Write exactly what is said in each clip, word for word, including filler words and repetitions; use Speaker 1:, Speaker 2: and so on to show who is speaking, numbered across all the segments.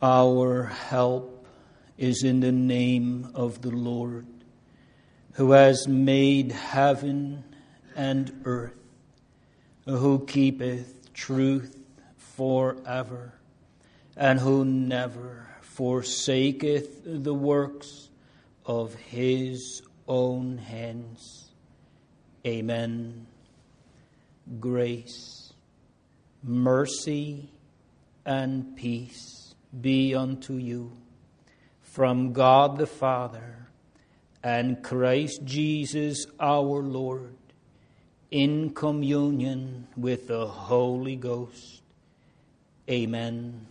Speaker 1: Our help is in the name of the Lord, who has made heaven and earth, who keepeth truth forever, and who never forsaketh the works of his own hands. Amen. Grace, mercy, and peace be unto you from God the Father and Christ Jesus our Lord, in communion with the Holy Ghost. Amen.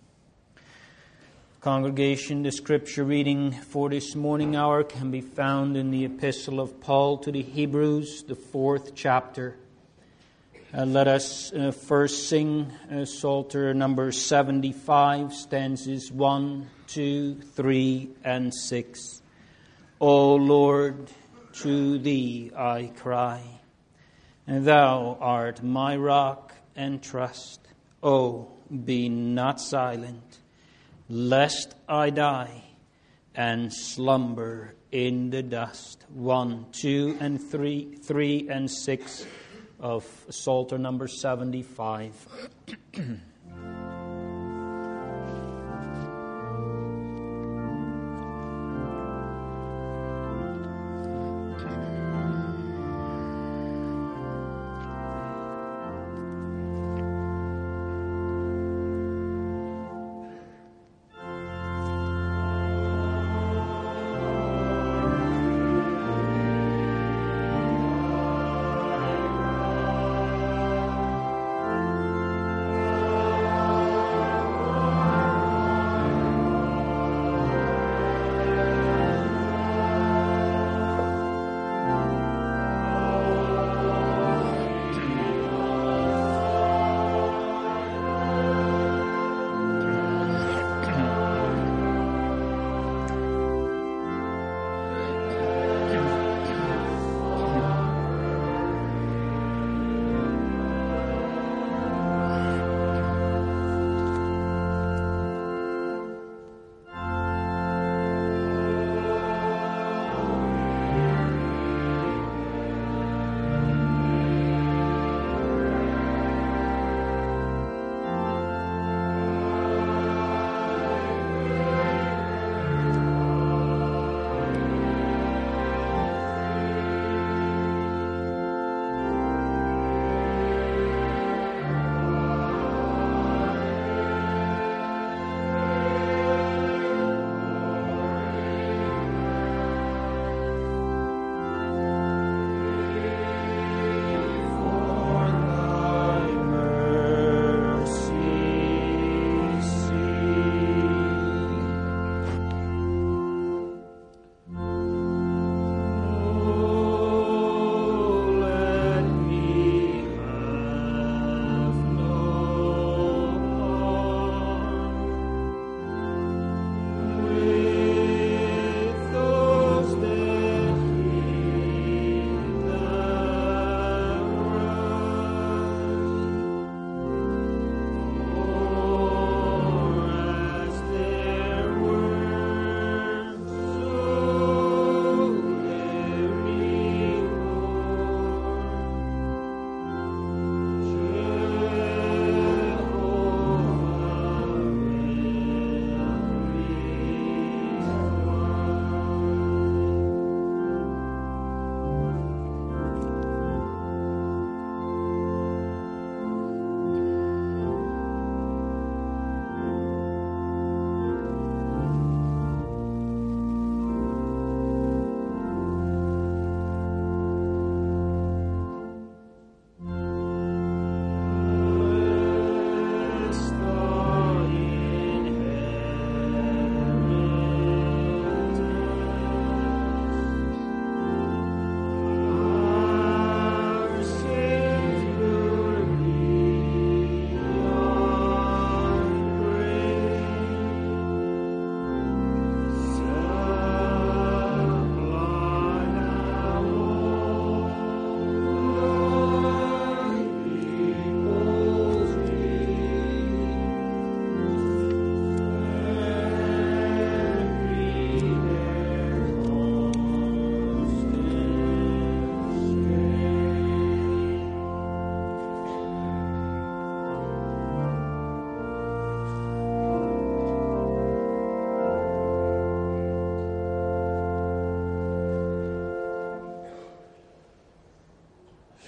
Speaker 1: Congregation, the scripture reading for this morning hour can be found in the epistle of Paul to the Hebrews, the fourth chapter. Uh, let us uh, first sing uh, Psalter number seventy-five, stanzas one, two, three, and six. O Lord, to Thee I cry, and Thou art my rock and trust. O, be not silent, lest I die and slumber in the dust. One, two, and three, three, and six of Psalter number seventy-five.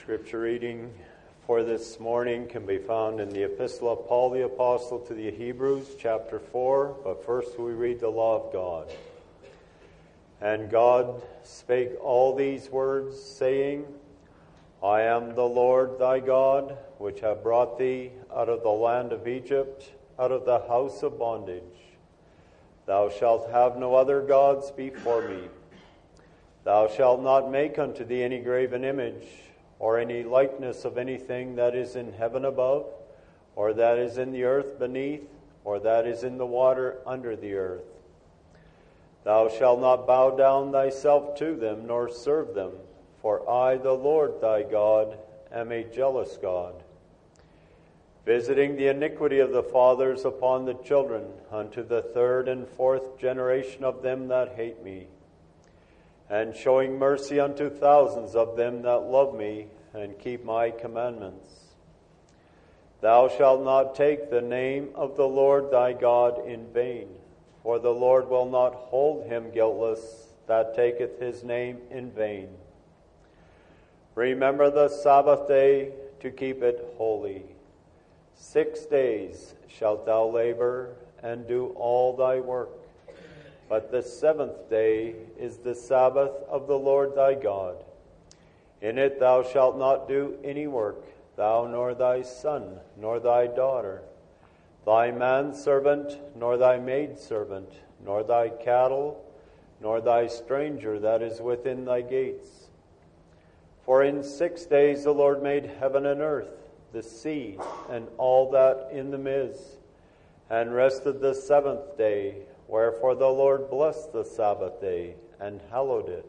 Speaker 2: Scripture reading for this morning can be found in the Epistle of Paul the Apostle to the Hebrews, chapter four. But first we read the law of God. And God spake all these words, saying, I am the Lord thy God, which have brought thee out of the land of Egypt, out of the house of bondage. Thou shalt have no other gods before me. Thou shalt not make unto thee any graven image, or any likeness of anything that is in heaven above, or that is in the earth beneath, or that is in the water under the earth. Thou shalt not bow down thyself to them, nor serve them, for I, the Lord thy God, am a jealous God, visiting the iniquity of the fathers upon the children, unto the third and fourth generation of them that hate me, and showing mercy unto thousands of them that love me, and keep my commandments. Thou shalt not take the name of the Lord thy God in vain, for the Lord will not hold him guiltless that taketh his name in vain. Remember the Sabbath day to keep it holy. Six days shalt thou labor and do all thy work. But the seventh day is the Sabbath of the Lord thy God. In it thou shalt not do any work, thou nor thy son, nor thy daughter, thy manservant, nor thy maidservant, nor thy cattle, nor thy stranger that is within thy gates. For in six days the Lord made heaven and earth, the sea, and all that in them is, and rested the seventh day. Wherefore the Lord blessed the Sabbath day, and hallowed it.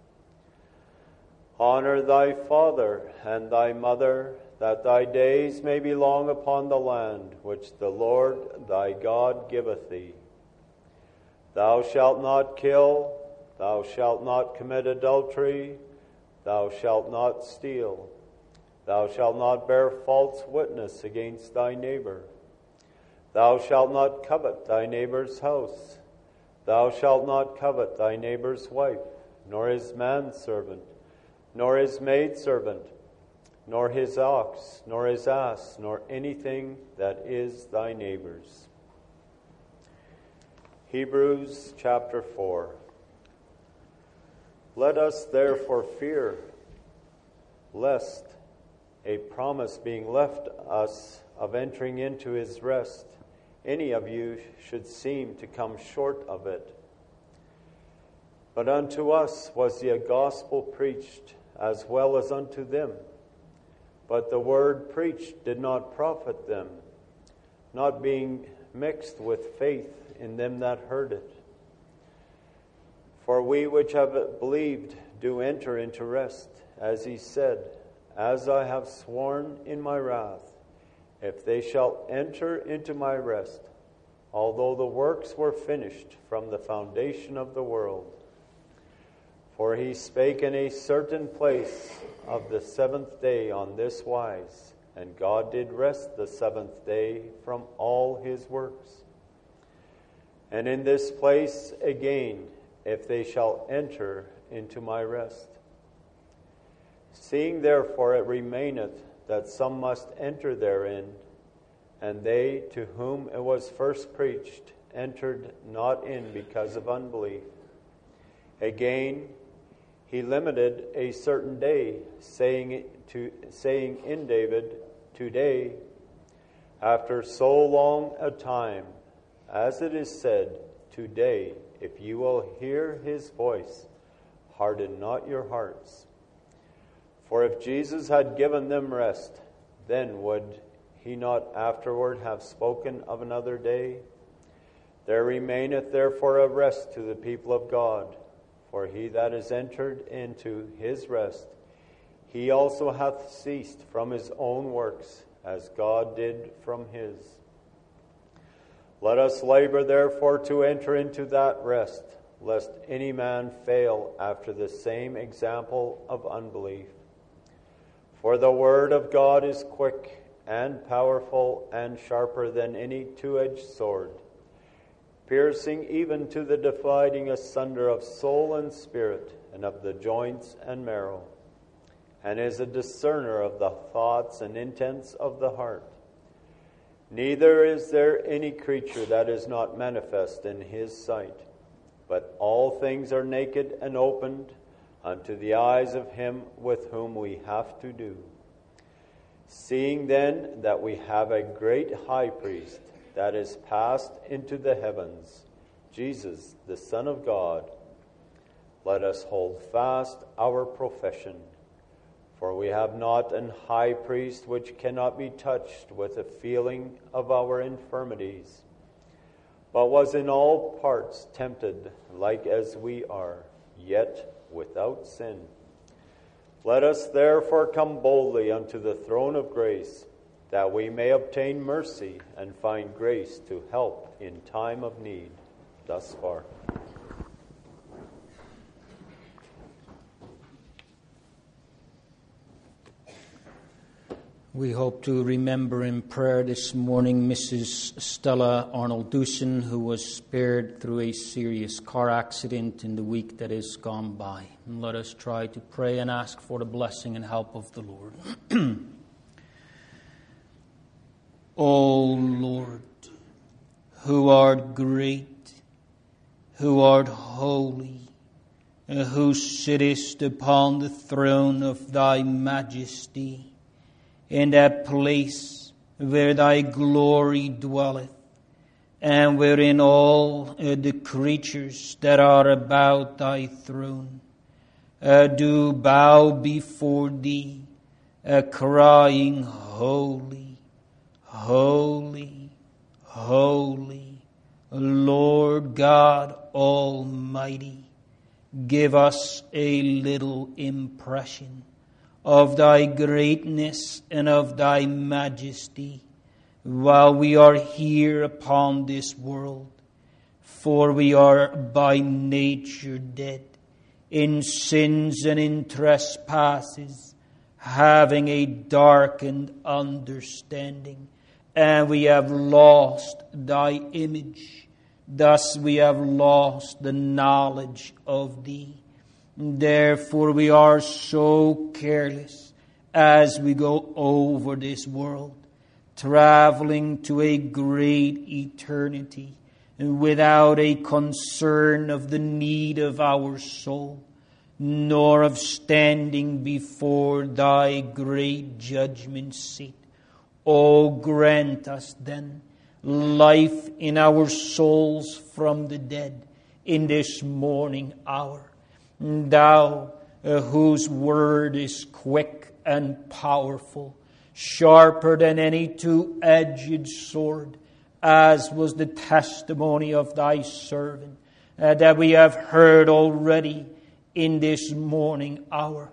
Speaker 2: Honor thy father and thy mother, that thy days may be long upon the land, which the Lord thy God giveth thee. Thou shalt not kill, thou shalt not commit adultery, thou shalt not steal, thou shalt not bear false witness against thy neighbor. Thou shalt not covet thy neighbor's house. Thou shalt not covet thy neighbor's wife, nor his manservant, nor his maidservant, nor his ox, nor his ass, nor anything that is thy neighbor's. Hebrews chapter four. Let us therefore fear, lest a promise being left us of entering into his rest, any of you should seem to come short of it. But unto us was the gospel preached, as well as unto them. But the word preached did not profit them, not being mixed with faith in them that heard it. For we which have believed do enter into rest, as he said, As I have sworn in my wrath, if they shall enter into my rest, although the works were finished from the foundation of the world. For he spake in a certain place of the seventh day on this wise, and God did rest the seventh day from all his works. And in this place again, if they shall enter into my rest. Seeing therefore it remaineth that some must enter therein, and they to whom it was first preached entered not in because of unbelief. Again, he limited a certain day, saying to saying in David, Today, after so long a time, as it is said, Today, if you will hear his voice, harden not your hearts. For if Jesus had given them rest, then would he not afterward have spoken of another day? There remaineth therefore a rest to the people of God. For he that is entered into his rest, he also hath ceased from his own works, as God did from his. Let us labor therefore to enter into that rest, lest any man fail after the same example of unbelief. For the word of God is quick and powerful and sharper than any two-edged sword, piercing even to the dividing asunder of soul and spirit, and of the joints and marrow, and is a discerner of the thoughts and intents of the heart. Neither is there any creature that is not manifest in his sight, but all things are naked and opened unto the eyes of him with whom we have to do. Seeing then that we have a great high priest that is passed into the heavens, Jesus, the Son of God, let us hold fast our profession. For we have not an high priest which cannot be touched with the feeling of our infirmities, but was in all parts tempted like as we are, yet without sin. Let us therefore come boldly unto the throne of grace, that we may obtain mercy and find grace to help in time of need. Thus far.
Speaker 1: We hope to remember in prayer this morning Missus Stella Arnold-Dusson, who was spared through a serious car accident in the week that is gone by. And let us try to pray and ask for the blessing and help of the Lord. O Lord, who art great, who art holy, and who sittest upon the throne of thy majesty, in that place where thy glory dwelleth, and wherein all uh, the creatures that are about thy throne uh, do bow before thee, uh, crying, Holy, holy, holy, Lord God Almighty. Give us a little impression of thy greatness and of thy majesty while we are here upon this world. For we are by nature dead in sins and in trespasses, having a darkened understanding, and we have lost thy image. Thus we have lost the knowledge of thee. Therefore we are so careless as we go over this world, traveling to a great eternity, without a concern of the need of our soul, nor of standing before thy great judgment seat. O grant us then life in our souls from the dead in this morning hour. Thou, uh, whose word is quick and powerful, sharper than any two-edged sword, as was the testimony of thy servant, uh, that we have heard already in this morning hour.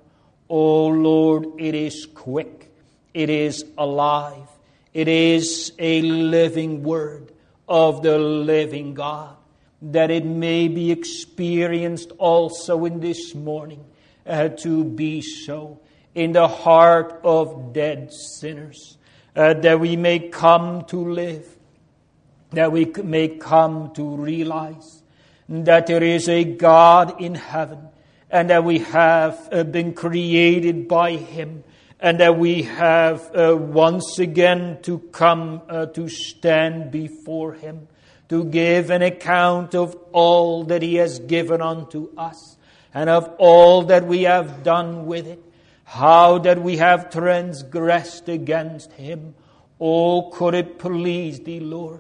Speaker 1: O Lord, it is quick, it is alive, it is a living word of the living God, that it may be experienced also in this morning uh, to be so in the heart of dead sinners, uh, that we may come to live, that we may come to realize that there is a God in heaven, and that we have uh, been created by Him, and that we have uh, once again to come uh, to stand before Him, to give an account of all that He has given unto us, and of all that we have done with it, how that we have transgressed against Him. Oh, could it please Thee, Lord,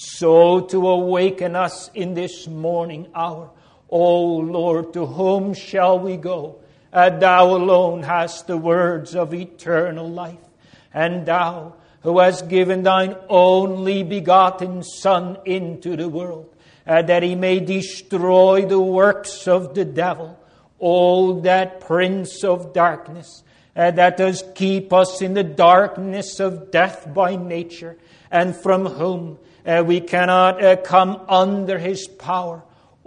Speaker 1: so to awaken us in this morning hour. O Lord, to whom shall we go? And Thou alone hast the words of eternal life, and Thou, who hast given Thine only begotten Son into the world, uh, that He may destroy the works of the devil, all that prince of darkness, uh, that does keep us in the darkness of death by nature, and from whom uh, we cannot uh, come under His power.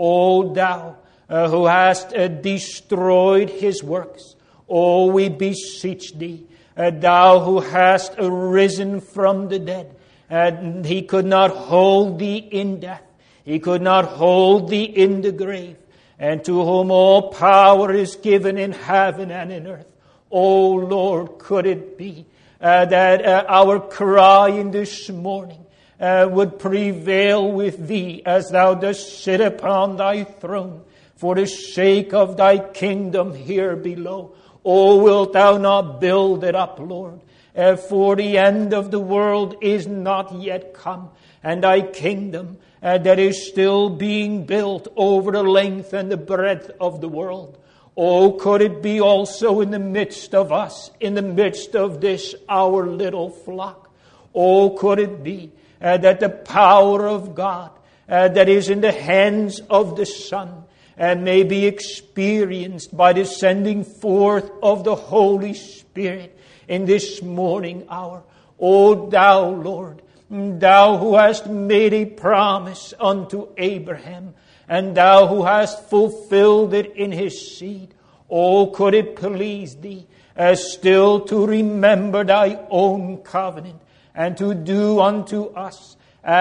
Speaker 1: O Thou, uh, who hast uh, destroyed His works, O we beseech Thee, Uh, thou who hast arisen from the dead, and He could not hold thee in death, He could not hold thee in the grave, and to whom all power is given in heaven and in earth. Oh Lord, could it be uh, that uh, our crying this morning uh, would prevail with Thee as Thou dost sit upon Thy throne for the sake of Thy kingdom here below. Oh, wilt Thou not build it up, Lord? Uh, for the end of the world is not yet come, and Thy kingdom uh, that is still being built over the length and the breadth of the world. Oh, could it be also in the midst of us, in the midst of this our little flock? Oh, could it be uh, that the power of God uh, that is in the hands of the Son and may be experienced by the sending forth of the Holy Spirit in this morning hour? O Thou, Lord, Thou who hast made a promise unto Abraham, and Thou who hast fulfilled it in his seed, oh, could it please Thee as still to remember Thy own covenant and to do unto us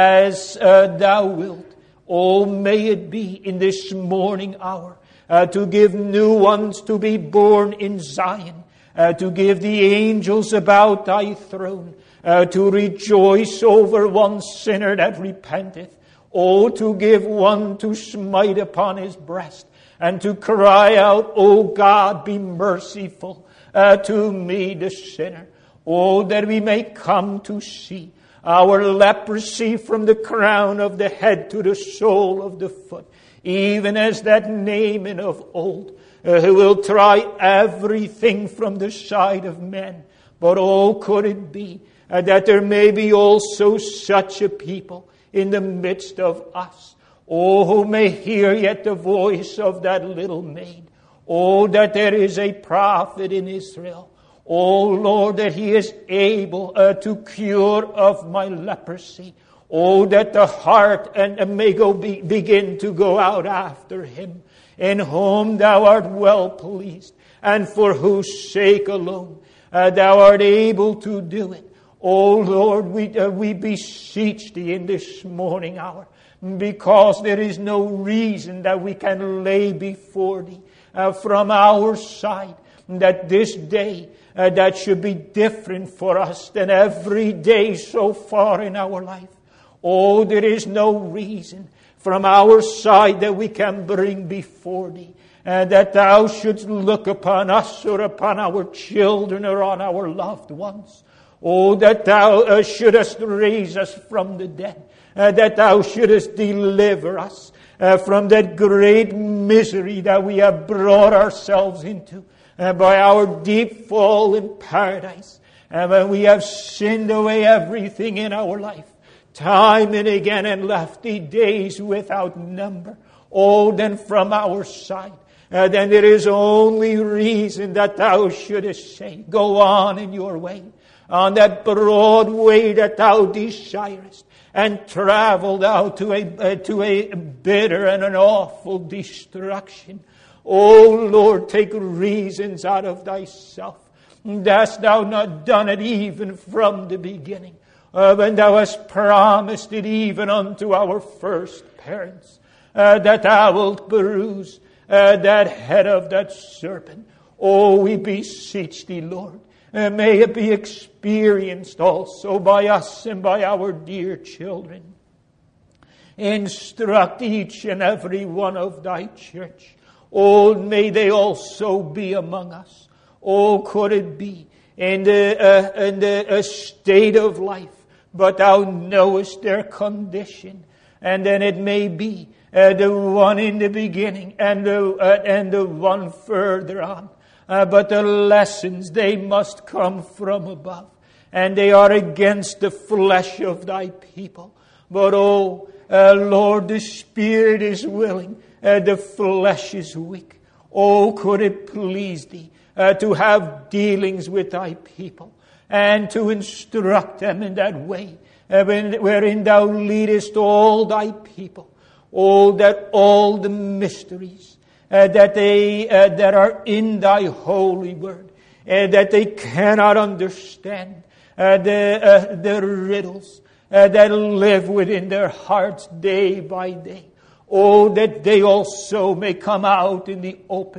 Speaker 1: as uh, Thou wilt. Oh, may it be in this morning hour uh, to give new ones to be born in Zion, uh, to give the angels about Thy throne, uh, to rejoice over one sinner that repenteth. Oh, to give one to smite upon his breast and to cry out, O God, be merciful uh, to me, the sinner. Oh, that we may come to see our leprosy from the crown of the head to the sole of the foot, even as that Naaman of old, uh, who will try everything from the side of men. But oh, could it be uh, that there may be also such a people in the midst of us, oh, who may hear yet the voice of that little maid. Oh, that there is a prophet in Israel. Oh, Lord, that he is able uh, to cure of my leprosy. Oh, that the heart and uh, may go be, begin to go out after him, in whom Thou art well pleased, and for whose sake alone uh, Thou art able to do it. Oh Lord, we, uh, we beseech Thee in this morning hour, because there is no reason that we can lay before Thee uh, from our side, that this day uh, that should be different for us than every day so far in our life. Oh, there is no reason from our side that we can bring before Thee, uh, that Thou shouldst look upon us or upon our children or on our loved ones. Oh, that Thou uh, shouldest raise us from the dead, uh, that Thou shouldest deliver us uh, from that great misery that we have brought ourselves into uh, by our deep fall in paradise, and when we have sinned away everything in our life, time and again, and left Thee days without number. Oh, then from our side, uh, then there is only reason that Thou shouldest say, go on in your way, on that broad way that Thou desirest, and travel Thou to a, uh, to a bitter and an awful destruction. Oh Lord, take reasons out of Thyself. Hast Thou not done it even from the beginning? Uh, when Thou hast promised it even unto our first parents, uh, that Thou wilt bruise uh, that head of that serpent. Oh, we beseech Thee, Lord, Uh, may it be experienced also by us and by our dear children. Instruct each and every one of Thy church. Oh, may they also be among us. Oh, could it be in the, uh, in the uh, state of life, but Thou knowest their condition. And then it may be uh, the one in the beginning and the, uh, and the one further on. Uh, but the lessons, they must come from above. And they are against the flesh of Thy people. But oh, uh, Lord, the Spirit is willing. Uh, the flesh is weak. Oh, could it please Thee uh, to have dealings with Thy people and to instruct them in that way uh, wherein Thou leadest all Thy people. Oh, that all the mysteries Uh, that they uh, that are in Thy holy word, uh, that they cannot understand, uh, the uh, the riddles uh, that live within their hearts day by day. Oh, that they also may come out in the open,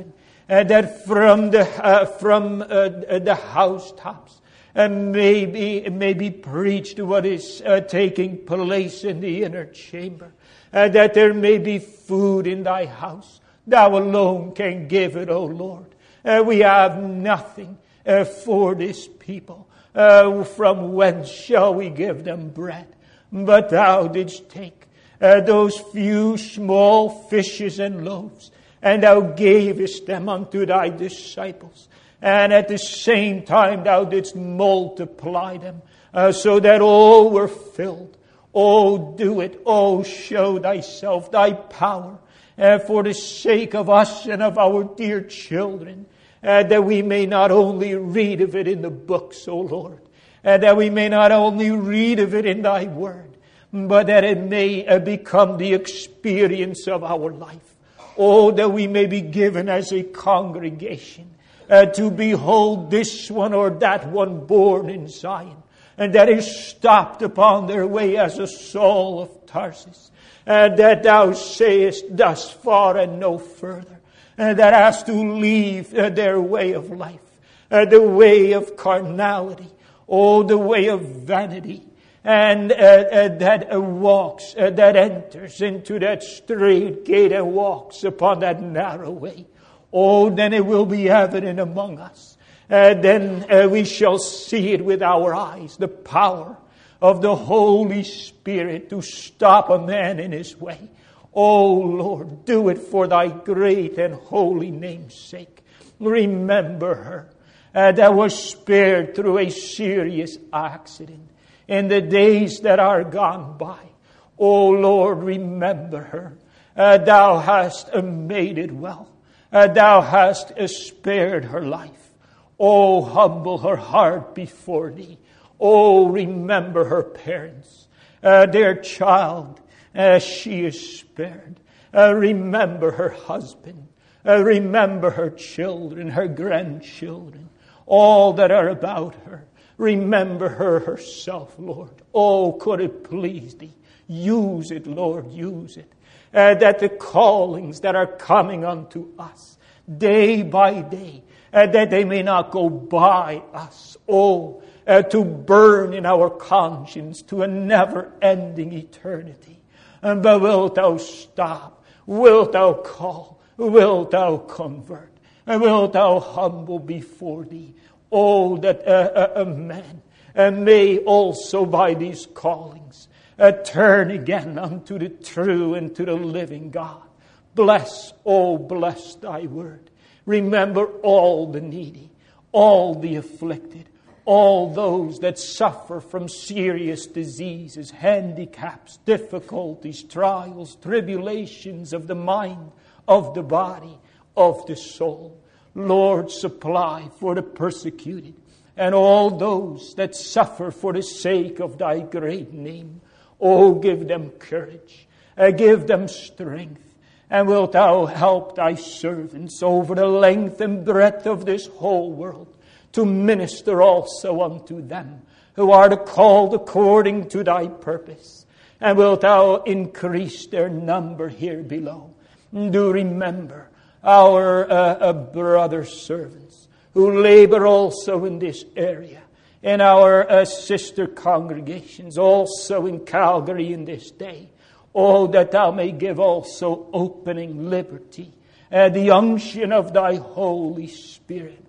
Speaker 1: uh, that from the uh, from uh, the housetops uh, may be, may be preached what is uh, taking place in the inner chamber, uh, that there may be food in thy house. Thou alone can give it, O Lord. Uh, we have nothing uh, for this people. Uh, from whence shall we give them bread? But thou didst take uh, those few small fishes and loaves, and thou gavest them unto thy disciples. And at the same time thou didst multiply them, uh, so that all were filled. Oh, do it. Oh, show thyself, thy power, uh, for the sake of us and of our dear children, uh, that we may not only read of it in the books, O Lord, uh, that we may not only read of it in thy word, but that it may uh, become the experience of our life. Oh, that we may be given as a congregation uh, to behold this one or that one born in Zion, and that is stopped upon their way as a Saul of Tarsus, uh, that thou sayest thus far and no further, uh, that has to leave uh, their way of life, uh, the way of carnality, oh, the way of vanity, and uh, uh, that uh, walks, uh, that enters into that straight gate and walks upon that narrow way. Oh, then it will be evident among us. Uh, then uh, we shall see it with our eyes, the power of the Holy Spirit to stop a man in his way. Oh, Lord, do it for thy great and holy name's sake. Remember her uh, that was spared through a serious accident in the days that are gone by. Oh, Lord, remember her. Uh, thou hast uh, made it well. Uh, thou hast uh, spared her life. Oh, humble her heart before thee. Oh, remember her parents. Uh, their child, uh, she is spared. Uh, remember her husband. Uh, remember her children, her grandchildren, all that are about her. Remember her herself, Lord. Oh, could it please thee? Use it, Lord, use it. Uh, that the callings that are coming unto us day by day, uh, that they may not go by us. Oh, uh, to burn in our conscience to a never-ending eternity. And but wilt thou stop? Wilt thou call? Wilt thou convert? And wilt thou humble before thee? Oh, that uh, a man uh, may also by these callings uh, turn again unto the true and to the living God. Bless, oh, bless thy word. Remember all the needy, all the afflicted, all those that suffer from serious diseases, handicaps, difficulties, trials, tribulations of the mind, of the body, of the soul. Lord, supply for the persecuted and all those that suffer for the sake of thy great name. Oh, give them courage, uh, give them strength, and wilt thou help thy servants over the length and breadth of this whole world to minister also unto them who are called according to thy purpose. And wilt thou increase their number here below. Do remember our uh, uh, brother servants who labor also in this area, in our uh, sister congregations, also in Calgary in this day. Oh, that thou may give also opening liberty, uh, the unction of thy Holy Spirit.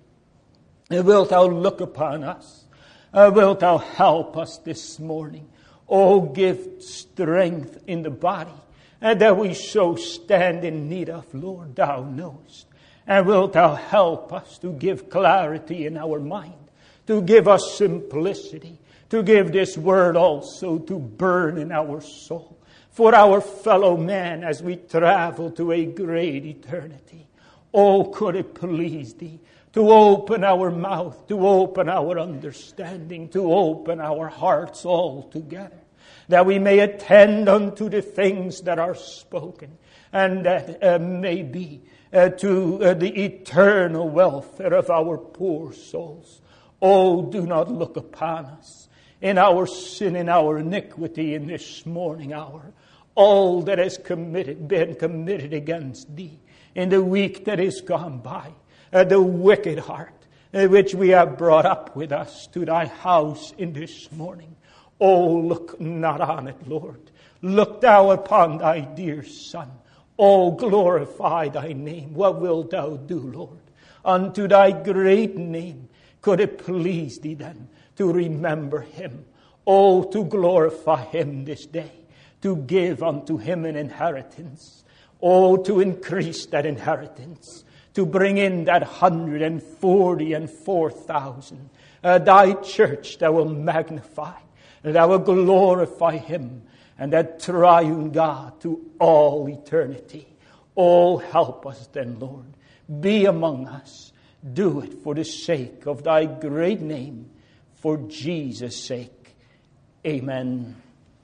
Speaker 1: And wilt thou look upon us? Uh, wilt thou help us this morning? Oh, give strength in the body, and that we so stand in need of, Lord, thou knowest. And wilt thou help us to give clarity in our mind, to give us simplicity, to give this word also to burn in our soul for our fellow man as we travel to a great eternity. Oh, could it please thee to open our mouth, to open our understanding, to open our hearts altogether, that we may attend unto the things that are spoken, and that uh, may be uh, to uh, the eternal welfare of our poor souls. Oh, do not look upon us in our sin, in our iniquity in this morning hour. All that has committed, been committed against thee in the week that is gone by. uh, the wicked heart, uh, which we have brought up with us to thy house in this morning. Oh, look not on it, Lord. Look thou upon thy dear Son. Oh, glorify thy name. What wilt thou do, Lord? Unto thy great name could it please thee then to remember him. Oh, to glorify him this day, to give unto him an inheritance. Oh, to increase that inheritance, to bring in that hundred and forty and four thousand. Uh, thy church that will magnify, that will glorify him, and that triune God to all eternity. Oh, help us then, Lord. Be among us. Do it for the sake of thy great name, for Jesus' sake. Amen.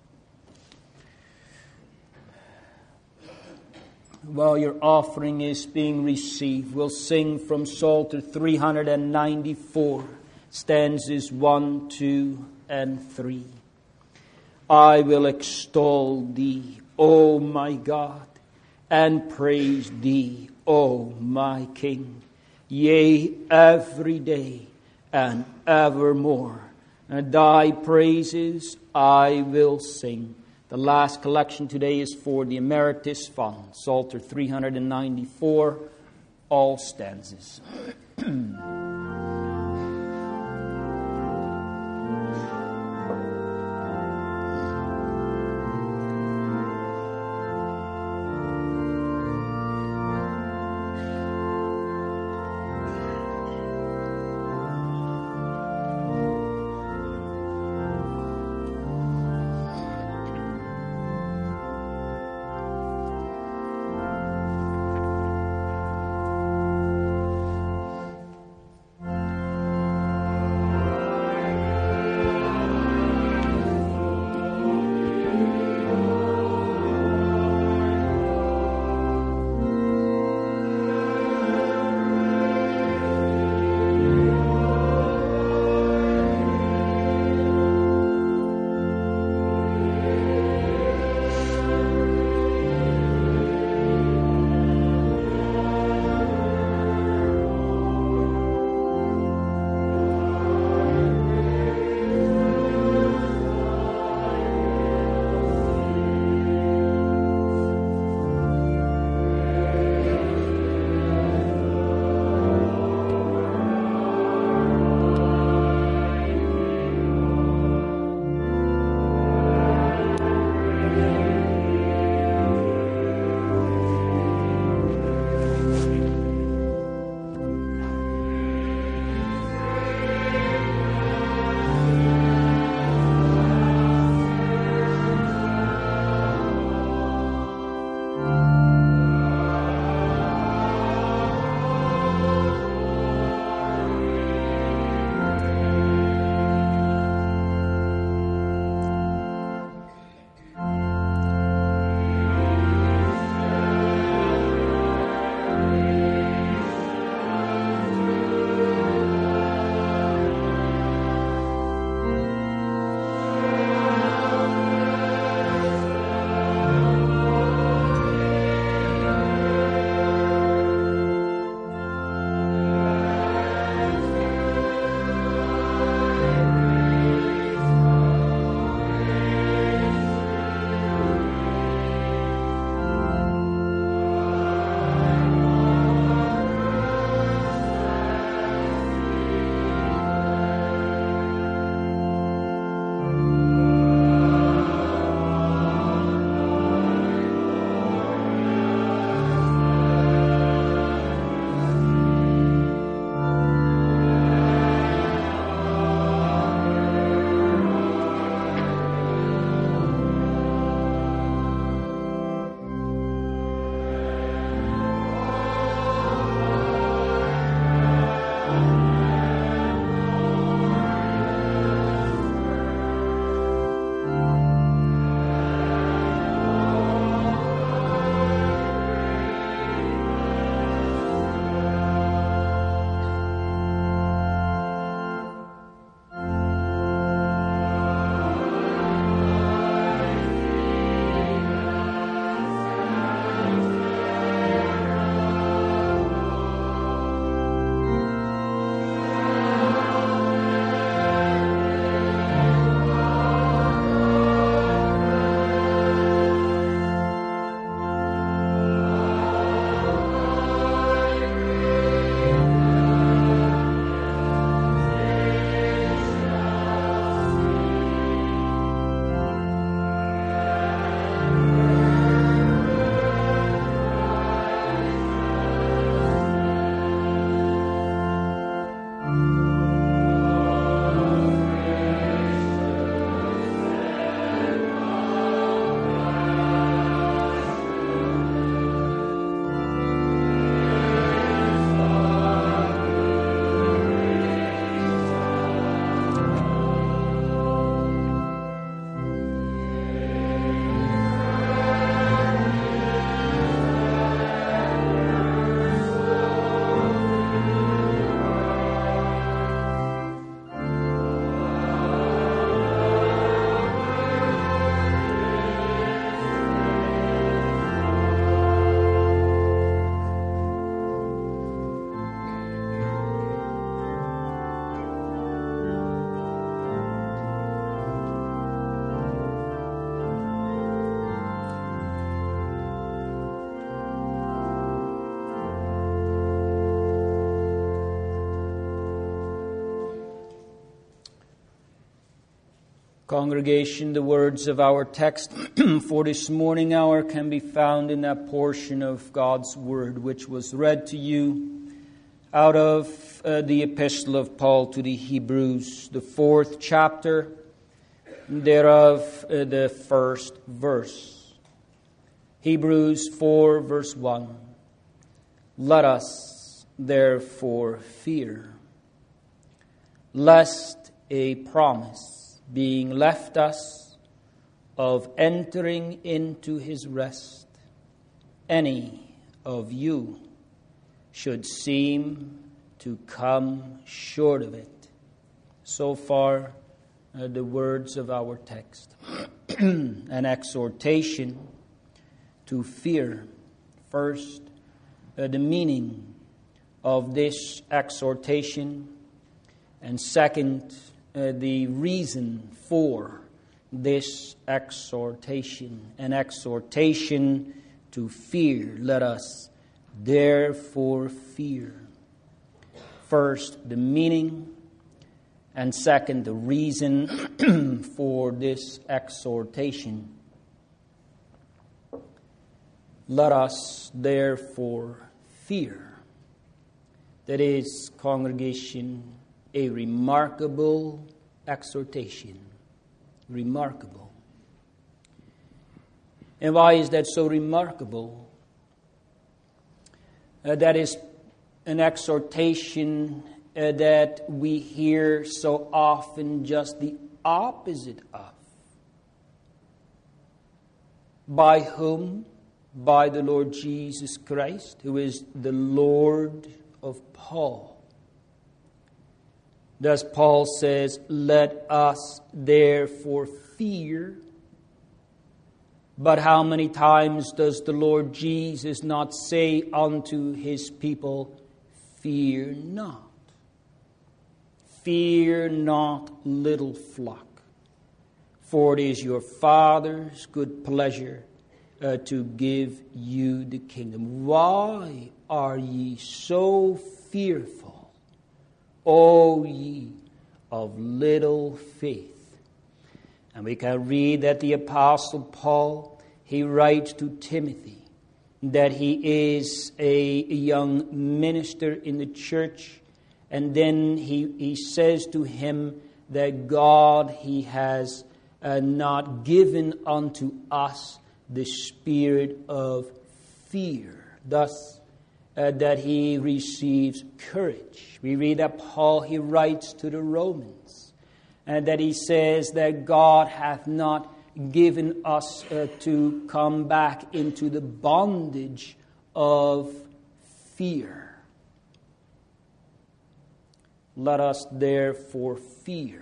Speaker 1: While your offering is being received, we'll sing from Psalter three ninety-four, stanzas one, two, and three. I will extol thee, O my God, and praise thee, O my King, yea, every day and evermore. And thy praises I will sing. The last collection today is for the Emeritus Fund, Psalter three ninety-four, all stanzas. Congregation, the words of our text for this morning hour can be found in that portion of God's Word which was read to you out of uh, the Epistle of Paul to the Hebrews, the fourth chapter, thereof uh, the first verse. Hebrews four, verse one. Let us therefore fear, lest a promise being left us of entering into his rest, any of you should seem to come short of it. So far, uh, the words of our text. An exhortation to fear. First, uh, the meaning of this exhortation, and second, Uh, the reason for this exhortation. An exhortation to fear. Let us therefore fear. First, the meaning, and second, the reason for this exhortation. Let us therefore fear. That is, congregation, a remarkable exhortation. Remarkable. And why is that so remarkable? Uh, that is an exhortation uh, that we hear so often just the opposite of. By whom? By the Lord Jesus Christ, who is the Lord of Paul. Thus Paul says, let us therefore fear. But how many times does the Lord Jesus not say unto his people, fear not? Fear not, little flock, for it is your Father's good pleasure uh, to give you the kingdom. Why are ye so fearful, O ye of little faith? And we can read that the Apostle Paul, he writes to Timothy that he is a young minister in the church. And then he, he says to him that God, he has uh, not given unto us the spirit of fear. Thus, Uh, that he receives courage. We read that Paul, he writes to the Romans, and that he says that God hath not given us uh, to come back into the bondage of fear. Let us therefore fear.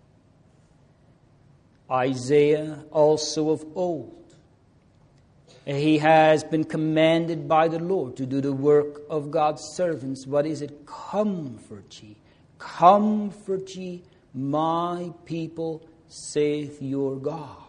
Speaker 1: Isaiah also of old, he has been commanded by the Lord to do the work of God's servants. What is it? Comfort ye. Comfort ye, my people, saith your God.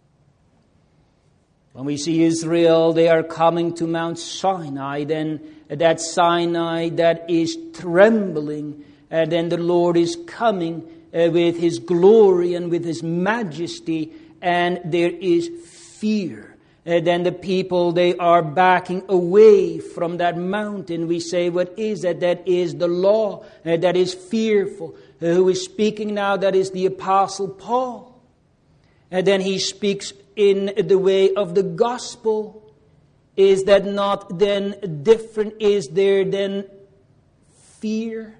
Speaker 1: When we see Israel, they are coming to Mount Sinai, then that Sinai that is trembling, and then the Lord is coming uh, with his glory and with his majesty, and there is fear. Uh, then the people, they are backing away from that mountain. We say, what is that? That is the law. Uh, that is fearful. Uh, who is speaking now? That is the Apostle Paul. And then he speaks in the way of the gospel. Is that not then different? Is there then fear?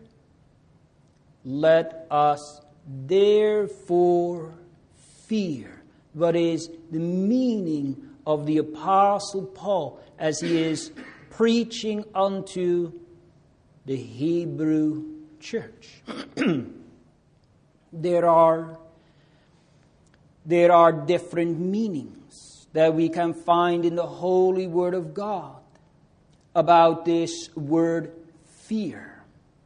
Speaker 1: Let us therefore fear. What is the meaning of the Apostle Paul as he is preaching unto the Hebrew church? There are there are different meanings that we can find in the Holy Word of God about this word fear.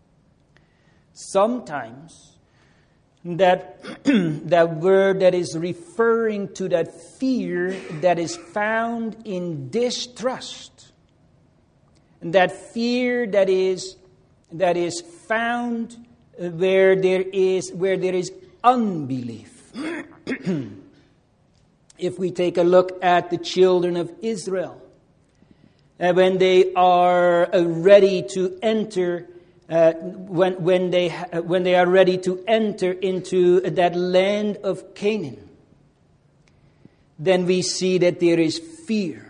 Speaker 1: Sometimes that that word that is referring to that fear that is found in distrust, and that fear that is that is found where there is where there is unbelief. If we take a look at the children of Israel, uh, when they are uh, ready to enter, uh, when when they uh, when they are ready to enter into that land of Canaan, then we see that there is fear.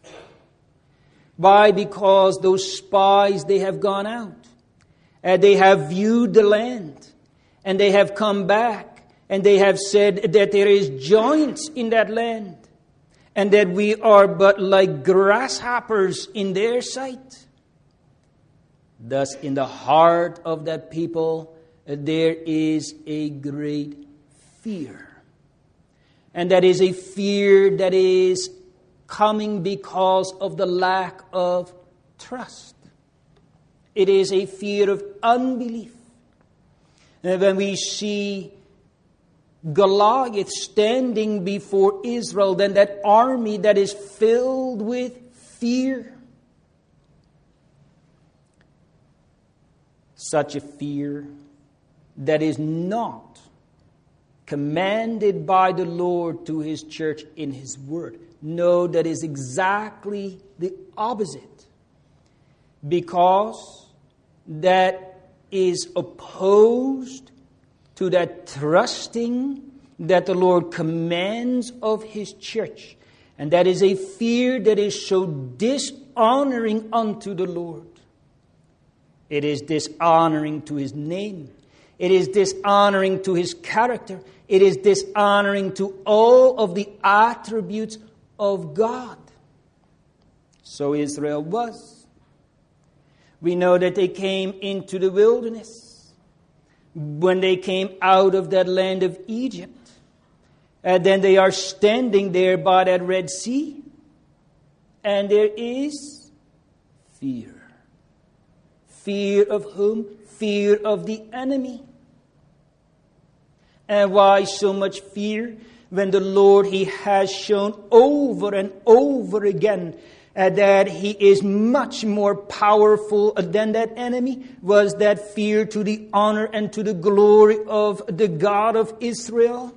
Speaker 1: Why? Because those spies, they have gone out. Uh, they have viewed the land. And they have come back. And they have said that there is giants in that land. And that we are but like grasshoppers in their sight. Thus, in the heart of that people, uh, there is a great fear. And that is a fear that is coming because of the lack of trust. It is a fear of unbelief. And when we see Goliath standing before Israel, then that army that is filled with fear. Such a fear that is not commanded by the Lord to His church in His Word. No, that is exactly the opposite. Because that is opposed to that trusting that the Lord commands of His church. And that is a fear that is so dishonoring unto the Lord. It is dishonoring to His name. It is dishonoring to His character. It is dishonoring to all of the attributes of God. So Israel was. We know that they came into the wilderness. When they came out of that land of Egypt, and then they are standing there by that Red Sea, and there is fear. Fear of whom? Fear of the enemy. And why so much fear? When the Lord, He has shown over and over again uh, that He is much more powerful than that enemy, was that fear to the honor and to the glory of the God of Israel.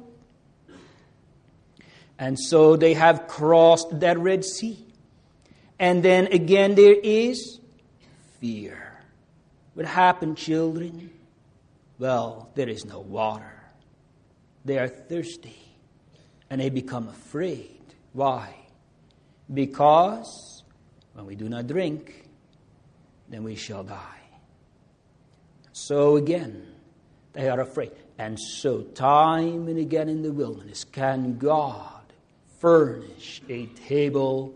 Speaker 1: And so they have crossed that Red Sea. And then again there is fear. What happened, children? Well, there is no water. They are thirsty. And they become afraid. Why? Because when we do not drink, then we shall die. So again, they are afraid. And so time and again in the wilderness, can God furnish a table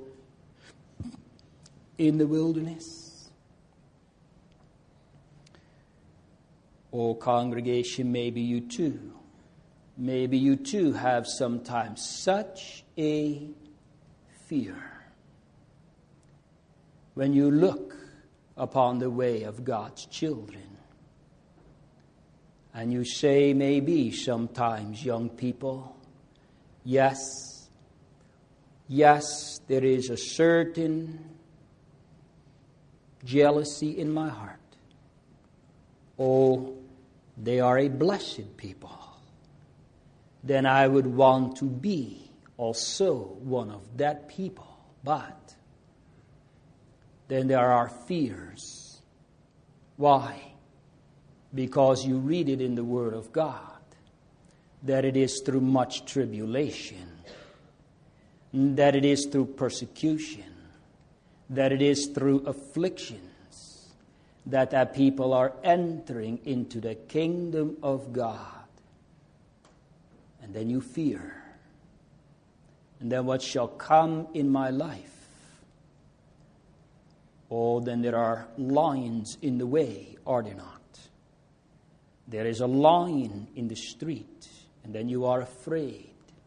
Speaker 1: in the wilderness? Oh, congregation, maybe you too. Maybe you too have sometimes such a fear when you look upon the way of God's children. And you say, maybe sometimes, young people, yes, yes, there is a certain jealousy in my heart. Oh, they are a blessed people. Then I would want to be also one of that people. But then there are fears. Why? Because you read it in the Word of God that it is through much tribulation, that it is through persecution, that it is through afflictions, that that people are entering into the kingdom of God. And then you fear. And then what shall come in my life? Oh, then there are lions in the way, are there not? There is a lion in the street, and then you are afraid.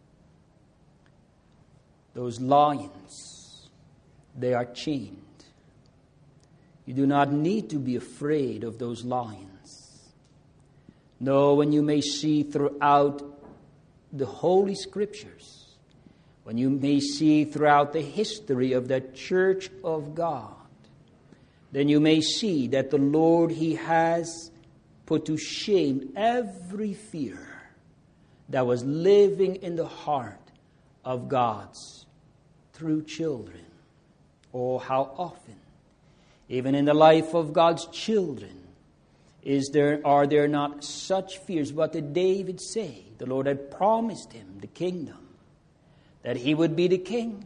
Speaker 1: Those lions, they are chained. You do not need to be afraid of those lions. No, when you may see throughout the Holy Scriptures, when you may see throughout the history of the Church of God, then you may see that the Lord, He has put to shame every fear that was living in the heart of God's true children. Oh, how often, even in the life of God's children, is there are there not such fears? What did David say? The Lord had promised him the kingdom, that he would be the king.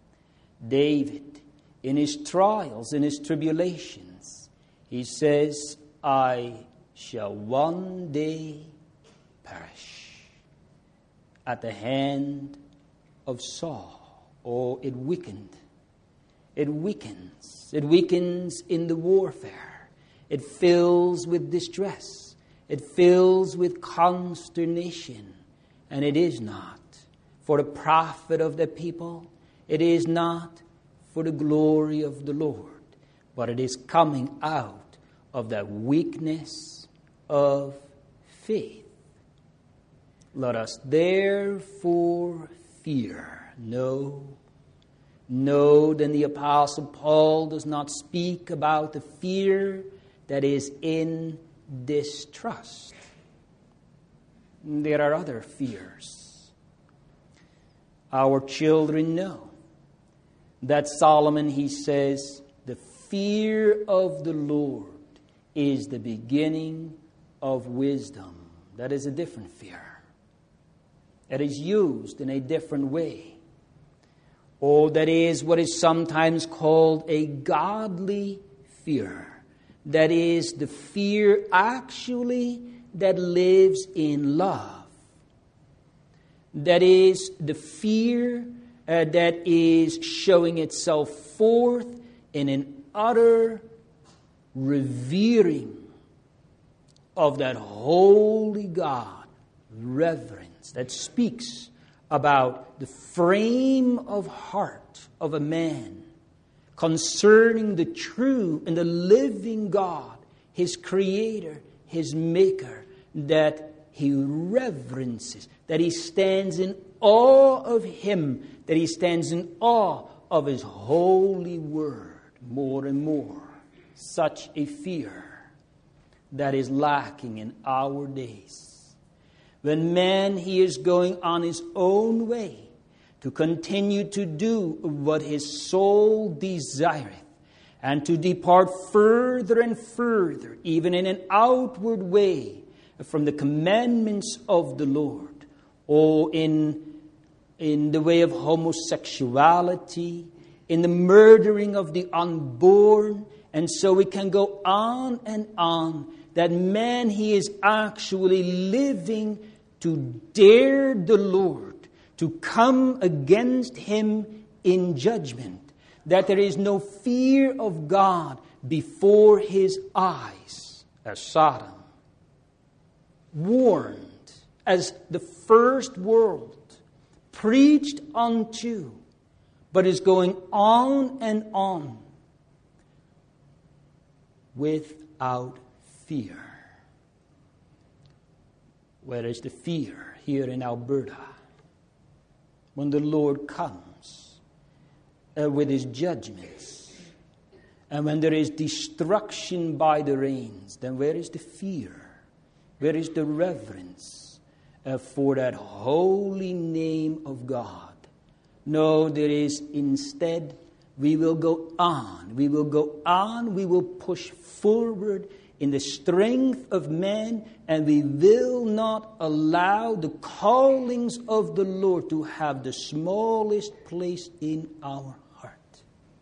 Speaker 1: David, in his trials, in his tribulations, he says, I shall one day perish at the hand of Saul. Oh, it weakened. It weakens. It weakens in the warfare. It fills with distress. It fills with consternation. And it is not for the profit of the people. It is not for the glory of the Lord. But it is coming out of that weakness of faith. Let us therefore fear no No, then the Apostle Paul does not speak about the fear that is in distrust. There are other fears. Our children know that Solomon, he says, the fear of the Lord is the beginning of wisdom. That is a different fear. It is used in a different way. Oh, that is what is sometimes called a godly fear. That is the fear actually that lives in love. That is the fear uh, that is showing itself forth in an utter revering of that holy God, reverence that speaks about the frame of heart of a man concerning the true and the living God, his creator, his maker, that he reverences, that he stands in awe of him, that he stands in awe of his holy word more and more. Such a fear that is lacking in our days. When man, he is going on his own way to continue to do what his soul desireth, and to depart further and further, even in an outward way, from the commandments of the Lord, or in, in the way of homosexuality, in the murdering of the unborn, and so we can go on and on, that man, he is actually living to dare the Lord, to come against him in judgment, that there is no fear of God before his eyes, as Sodom, warned, as the first world, preached unto, but is going on and on without fear. Where is the fear here in Alberta when the Lord comes uh, with his judgments, and when there is destruction by the rains? Then where is the fear? Where is the reverence uh, for that holy name of God? No, there is instead, we will go on, we will go on, we will push forward in the strength of man, and we will not allow the callings of the Lord to have the smallest place in our heart.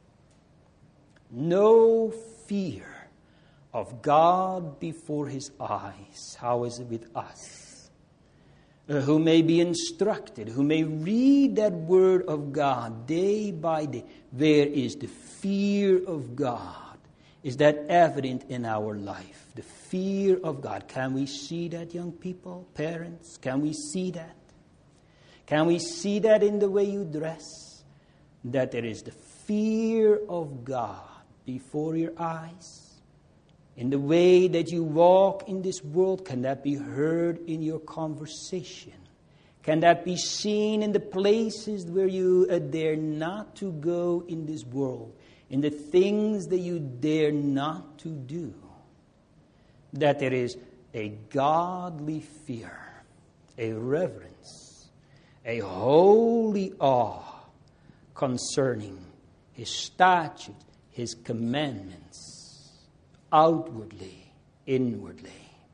Speaker 1: No fear of God before his eyes. How is it with us? Uh, who may be instructed, who may read that word of God day by day. Where is the fear of God? Is that evident in our life? The fear of God. Can we see that, young people, parents? Can we see that? Can we see that in the way you dress? That there is the fear of God before your eyes? In the way that you walk in this world, can that be heard in your conversation? Can that be seen in the places where you uh, dare not to go in this world? In the things that you dare not to do, that there is a godly fear. a reverence, a holy awe concerning His statutes, His commandments, outwardly, inwardly.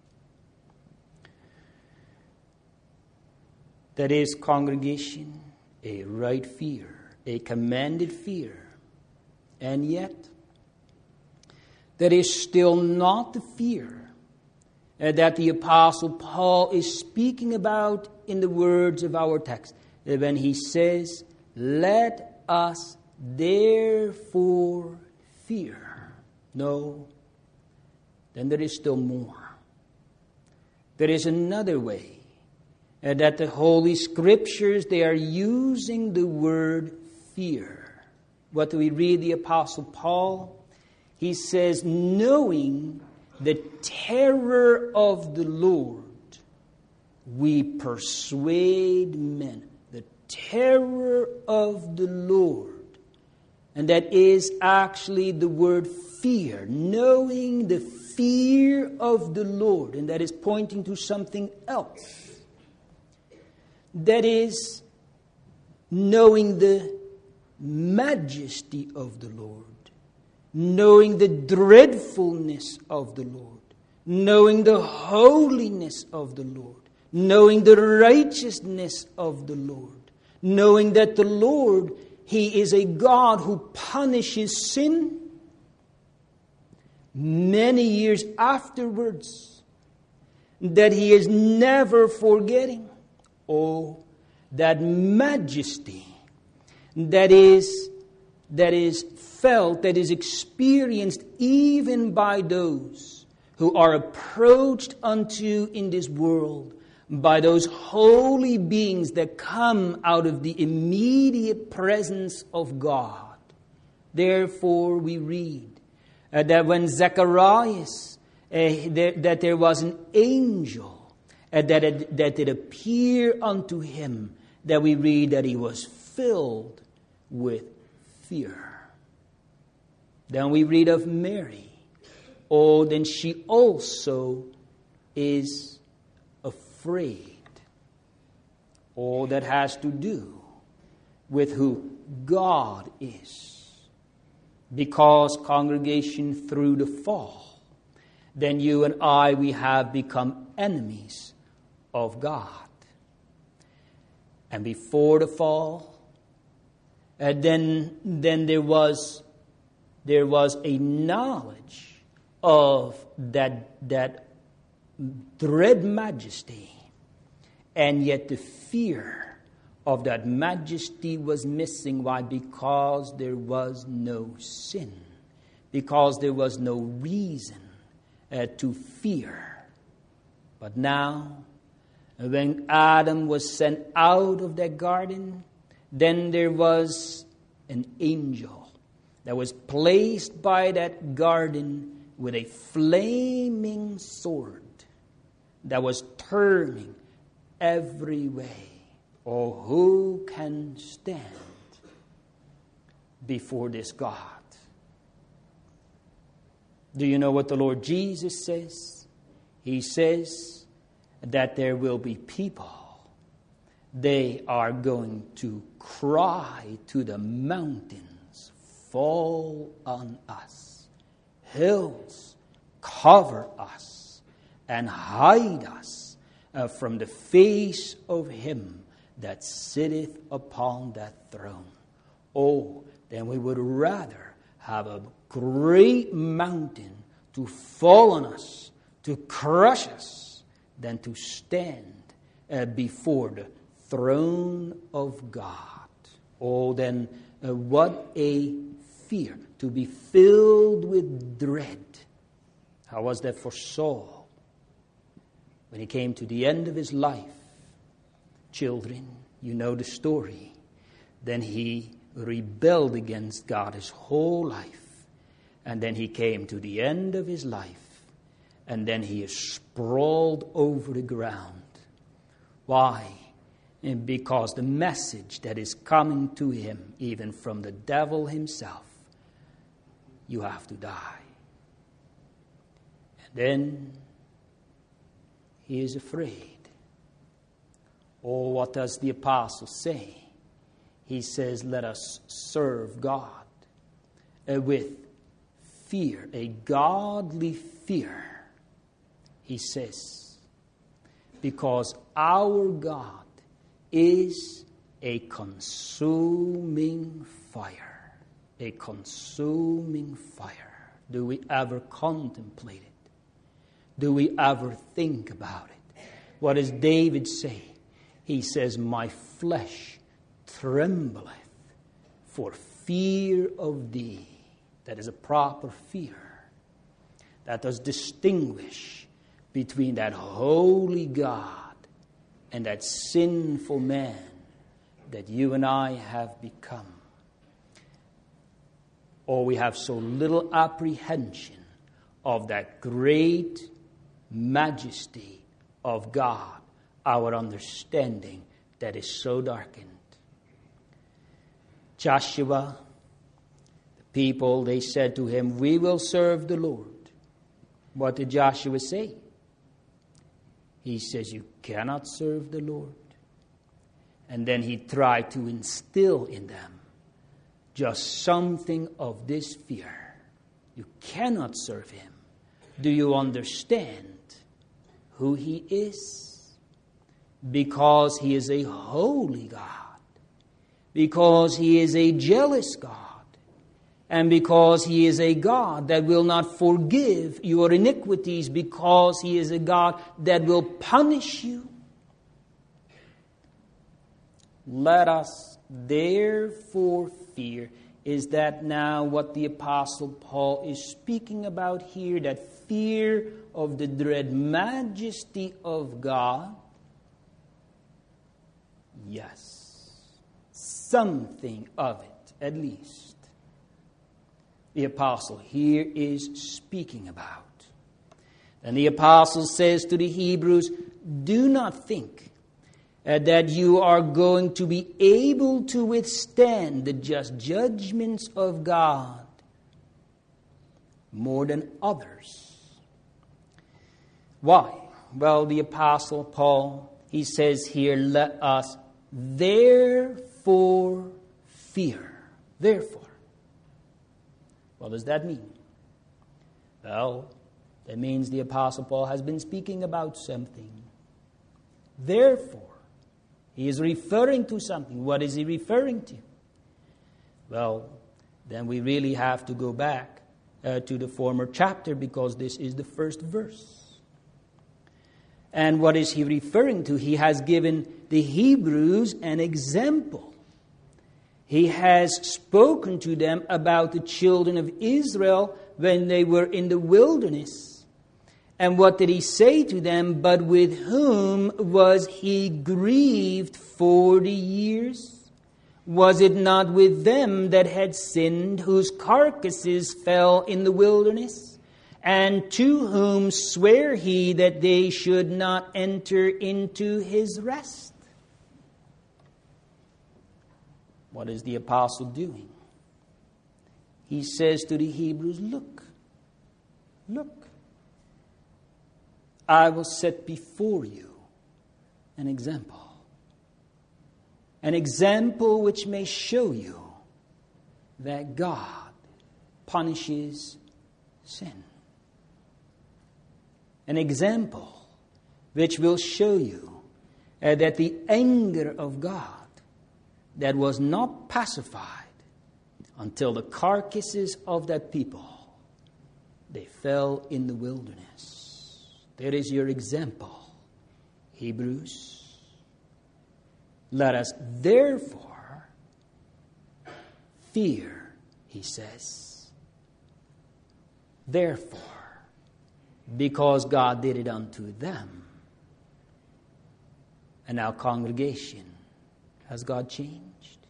Speaker 1: That is, congregation, a right fear, a commanded fear. And yet, that is still not the fear uh, that the Apostle Paul is speaking about in the words of our text, uh, when he says, "Let us therefore fear." No, then there is still more. There is another way. Uh, that the Holy Scriptures, they are using the word fear. What do we read the Apostle Paul? He says, knowing the terror of the Lord, we persuade men. The terror of the Lord. And that is actually the word fear. Knowing the fear of the Lord. And that is pointing to something else. That is, knowing the majesty of the Lord, knowing the dreadfulness of the Lord, knowing the holiness of the Lord, knowing the righteousness of the Lord, knowing that the Lord, He is a God who punishes sin many years afterwards, that He is never forgetting. Oh, that majesty that is, that is felt, that is experienced even by those who are approached unto in this world by those holy beings that come out of the immediate presence of God. Therefore we read uh, that when Zacharias, uh, there, that there was an angel Uh, that, it, that it appeared unto him, that we read that he was filled with fear. Then we read of Mary. Oh, then she also is afraid. All that has to do with who God is. Because, congregation, through the fall, then you and I, we have become enemies of God. And before the fall, uh, then then there was there was a knowledge of that that dread majesty, and yet the fear of that majesty was missing. Why? Because there was no sin, because there was no reason uh, to fear. But now, when Adam was sent out of that garden, then there was an angel that was placed by that garden with a flaming sword that was turning every way. Oh, who can stand before this God? Do you know what the Lord Jesus says? He says that there will be people, they are going to cry to the mountains, fall on us. Hills, cover us and hide us uh, from the face of him that sitteth upon that throne. Oh, then we would rather have a great mountain to fall on us, to crush us, than to stand uh, before the throne of God. Oh, then uh, what a fear, to be filled with dread. How was that for Saul? When he came to the end of his life, children, you know the story. Then he rebelled against God his whole life. And then he came to the end of his life. And then he is sprawled over the ground. Why? And because the message that is coming to him, even from the devil himself, you have to die. And then he is afraid. Oh, what does the apostle say? He says, let us serve God uh, with fear, a godly fear. He says, because our God is a consuming fire. A consuming fire. Do we ever contemplate it? Do we ever think about it? What does David say? He says, my flesh trembleth for fear of thee. That is a proper fear. That does distinguish between that holy God and that sinful man that you and I have become. Or we have so little apprehension of that great majesty of God, our understanding that is so darkened. Joshua, the people, they said to him, we will serve the Lord. What did Joshua say? He says, you cannot serve the Lord. And then he tried to instill in them just something of this fear. You cannot serve him. Do you understand who he is? Because he is a holy God. Because he is a jealous God. And because he is a God that will not forgive your iniquities, because he is a God that will punish you. Let us therefore fear. Is that now what the Apostle Paul is speaking about here? That fear of the dread majesty of God? Yes. Something of it, at least. The apostle here is speaking about. And the apostle says to the Hebrews, do not think uh, that you are going to be able to withstand the just judgments of God more than others. Why? Well, the apostle Paul, he says here, let us therefore fear. Therefore. What does that mean? Well, that means the Apostle Paul has been speaking about something. Therefore, he is referring to something. What is he referring to? Well, then we really have to go back uh, to the former chapter, because this is the first verse. And what is he referring to? He has given the Hebrews an example. He has spoken to them about the children of Israel when they were in the wilderness. And what did he say to them? But with whom was he grieved forty years? Was it not with them that had sinned, whose carcasses fell in the wilderness? And to whom sware he that they should not enter into his rest? What is the apostle doing? He says to the Hebrews, look, look, I will set before you an example. An example which may show you that God punishes sin. An example which will show you uh, that the anger of God that was not pacified until the carcasses of that people, they fell in the wilderness. There is your example, Hebrews. Let us therefore fear, he says. Therefore, because God did it unto them. And our congregation, has God changed?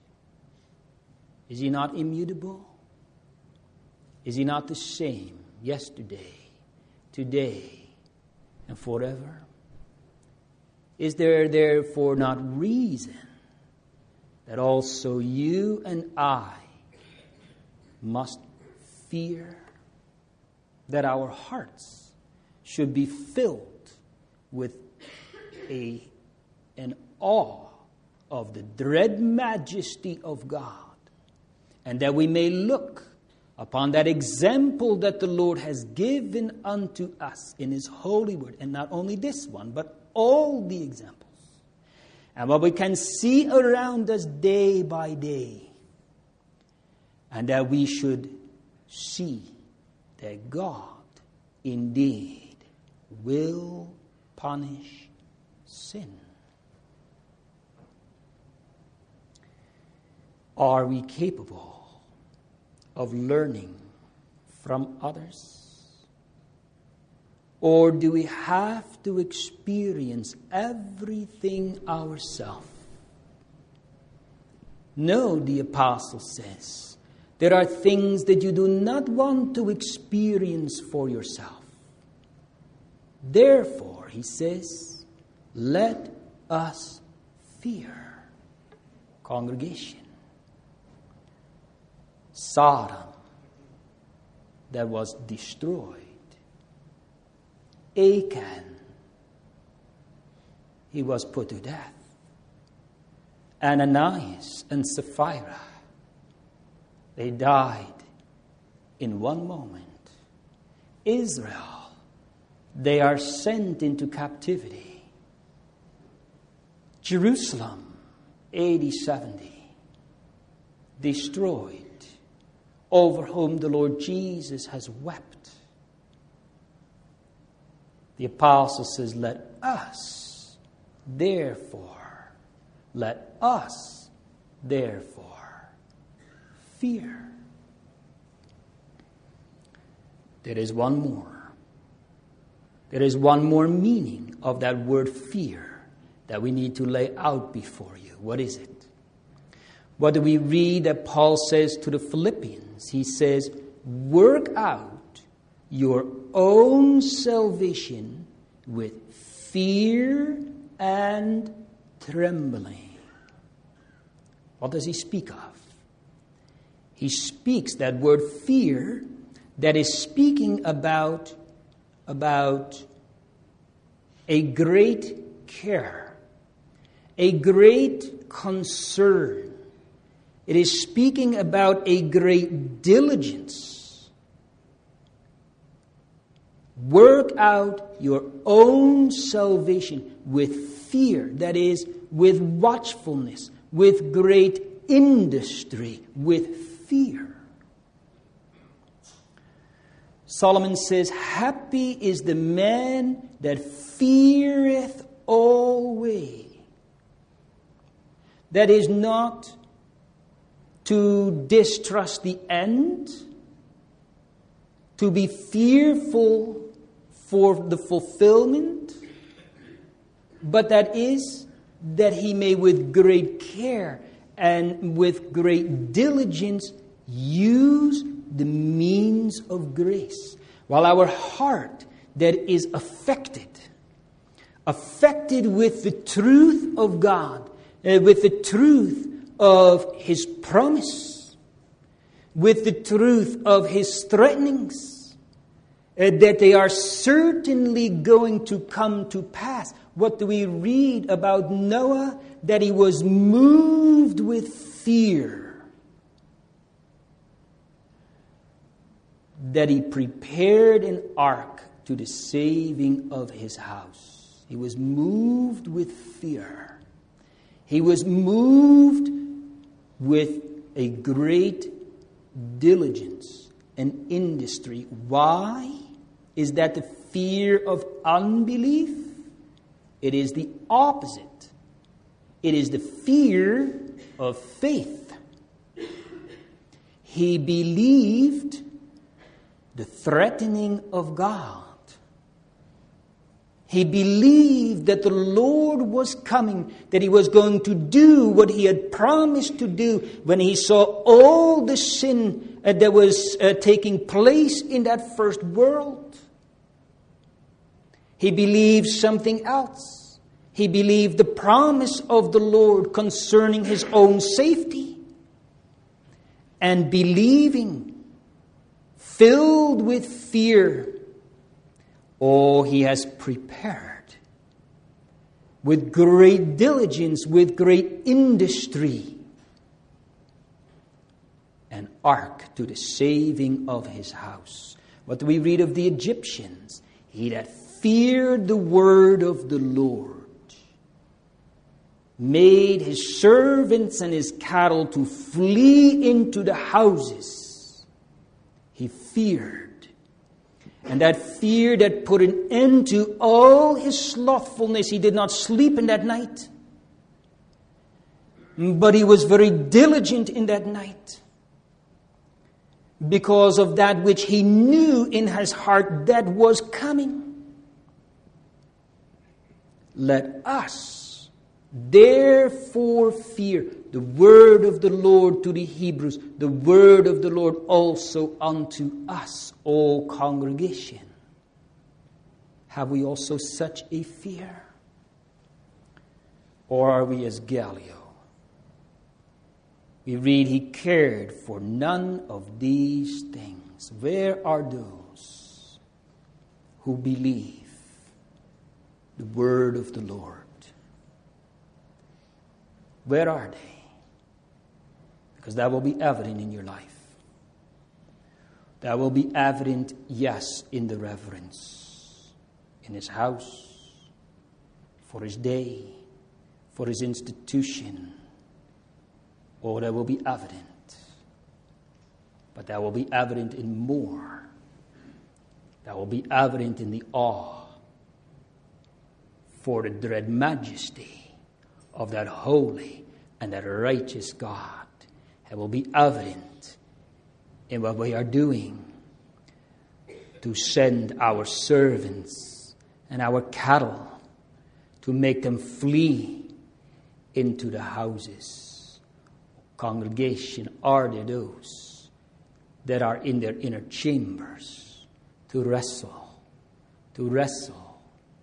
Speaker 1: Is he not immutable? Is he not the same yesterday, today, and forever? Is there therefore not reason that also you and I must fear, that our hearts should be filled with a, an awe of the dread majesty of God, and that we may look upon that example that the Lord has given unto us in His holy word, and not only this one, but all the examples, and what we can see around us day by day, and that we should see that God indeed will punish sin. Are we capable of learning from others? Or do we have to experience everything ourselves? No, the apostle says, there are things that you do not want to experience for yourself. Therefore, he says, let us fear. Congregation. Sodom that was destroyed. Achan, he was put to death. Ananias and Sapphira, they died in one moment. Israel, they are sent into captivity. Jerusalem, A D seventy, destroyed, over whom the Lord Jesus has wept. The apostle says, let us, therefore, let us, therefore, fear. There is one more. There is one more meaning of that word fear that we need to lay out before you. What is it? What do we read that Paul says to the Philippians? He says, work out your own salvation with fear and trembling. What does he speak of? He speaks that word fear, that is speaking about, about a great care, a great concern. It is speaking about a great diligence. Work out your own salvation with fear, that is, with watchfulness, with great industry, with fear. Solomon says, happy is the man that feareth always. That is not to distrust the end, to be fearful for the fulfillment, but that is that he may with great care and with great diligence use the means of grace. While our heart that is affected, affected with the truth of God, uh, with the truth of His promise, with the truth of His threatenings, uh, that they are certainly going to come to pass. What do we read about Noah? That he was moved with fear, that he prepared an ark to the saving of his house. He was moved with fear. He was moved with a great diligence and industry. Why? Is that the fear of unbelief? It is the opposite. It is the fear of faith. He believed the threatening of God. He believed that the Lord was coming, that He was going to do what He had promised to do when He saw all the sin uh, that was uh, taking place in that first world. He believed something else. He believed the promise of the Lord concerning His own safety. And believing, filled with fear, oh, he has prepared with great diligence, with great industry, an ark to the saving of his house. What do we read of the Egyptians? He that feared the word of the Lord made his servants and his cattle to flee into the houses. He feared. And that fear that put an end to all his slothfulness. He did not sleep in that night. But he was very diligent in that night. Because of that which he knew in his heart that was coming. Let us therefore fear the word of the Lord to the Hebrews, the word of the Lord also unto us, O congregation. Have we also such a fear? Or are we as Gallio? We read he cared for none of these things. Where are those who believe the word of the Lord? Where are they? Because that will be evident in your life. That will be evident, yes, in the reverence, in his house, for his day, for his institution. Oh, that will be evident. But that will be evident in more. That will be evident in the awe for the dread majesty of that holy and that righteous God. It will be evident in what we are doing to send our servants and our cattle to make them flee into the houses. Congregation, are there those that are in their inner chambers to wrestle, to wrestle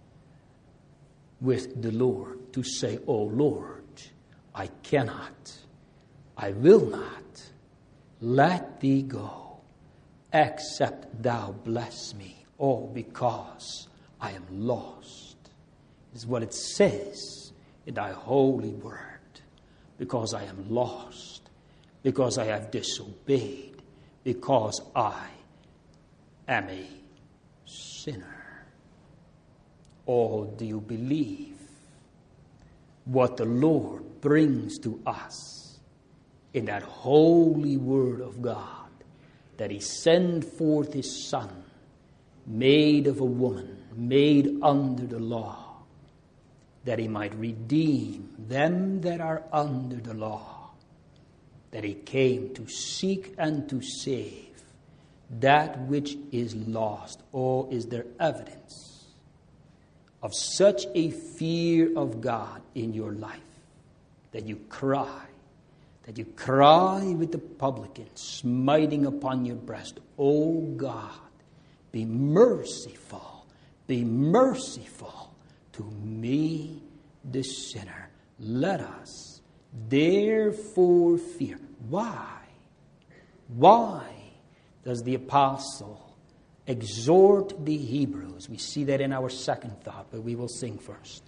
Speaker 1: with the Lord, to say, "Oh Lord, I cannot, I will not let thee go, except thou bless me, all because I am lost." This is what it says in thy holy word. Because I am lost, because I have disobeyed, because I am a sinner. Oh, do you believe what the Lord brings to us in that holy word of God, that he sent forth his Son, made of a woman, made under the law, that he might redeem them that are under the law, that he came to seek and to save that which is lost. Oh, is there evidence of such a fear of God in your life that you cry, that you cry with the publican, smiting upon your breast, "Oh God, be merciful, be merciful to me, the sinner." Let us therefore fear. Why? Why does the apostle exhort the Hebrews? We see that in our second thought, but we will sing first.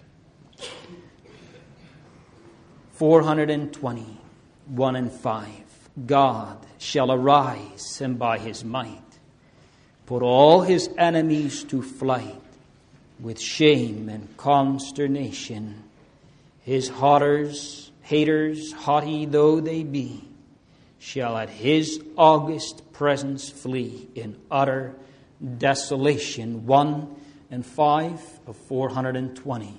Speaker 1: four twenty, one and five. God shall arise and by his might put all his enemies to flight. With shame and consternation, his haters, haters, haughty though they be, shall at his august presence flee in utter desolation. One and five of four twenty.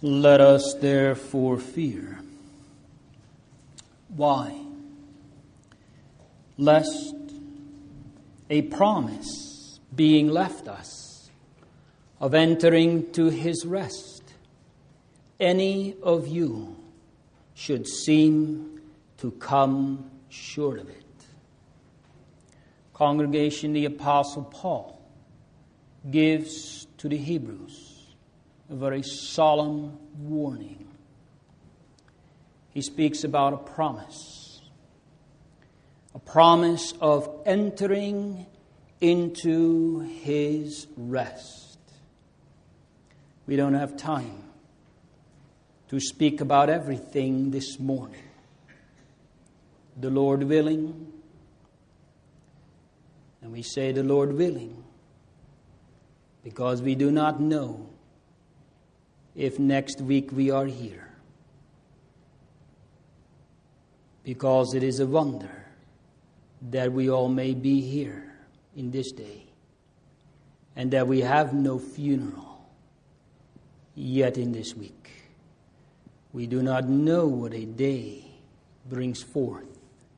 Speaker 1: Let us therefore fear. Why? Lest a promise being left us of entering to his rest, any of you should seem to come short of it. Congregation, the Apostle Paul gives to the Hebrews a very solemn warning. He speaks about a promise, a promise of entering into his rest. We don't have time to speak about everything this morning. The Lord willing, and we say the Lord willing, because we do not know if next week we are here. Because it is a wonder that we all may be here in this day, and that we have no funeral yet in this week. We do not know what a day brings forth.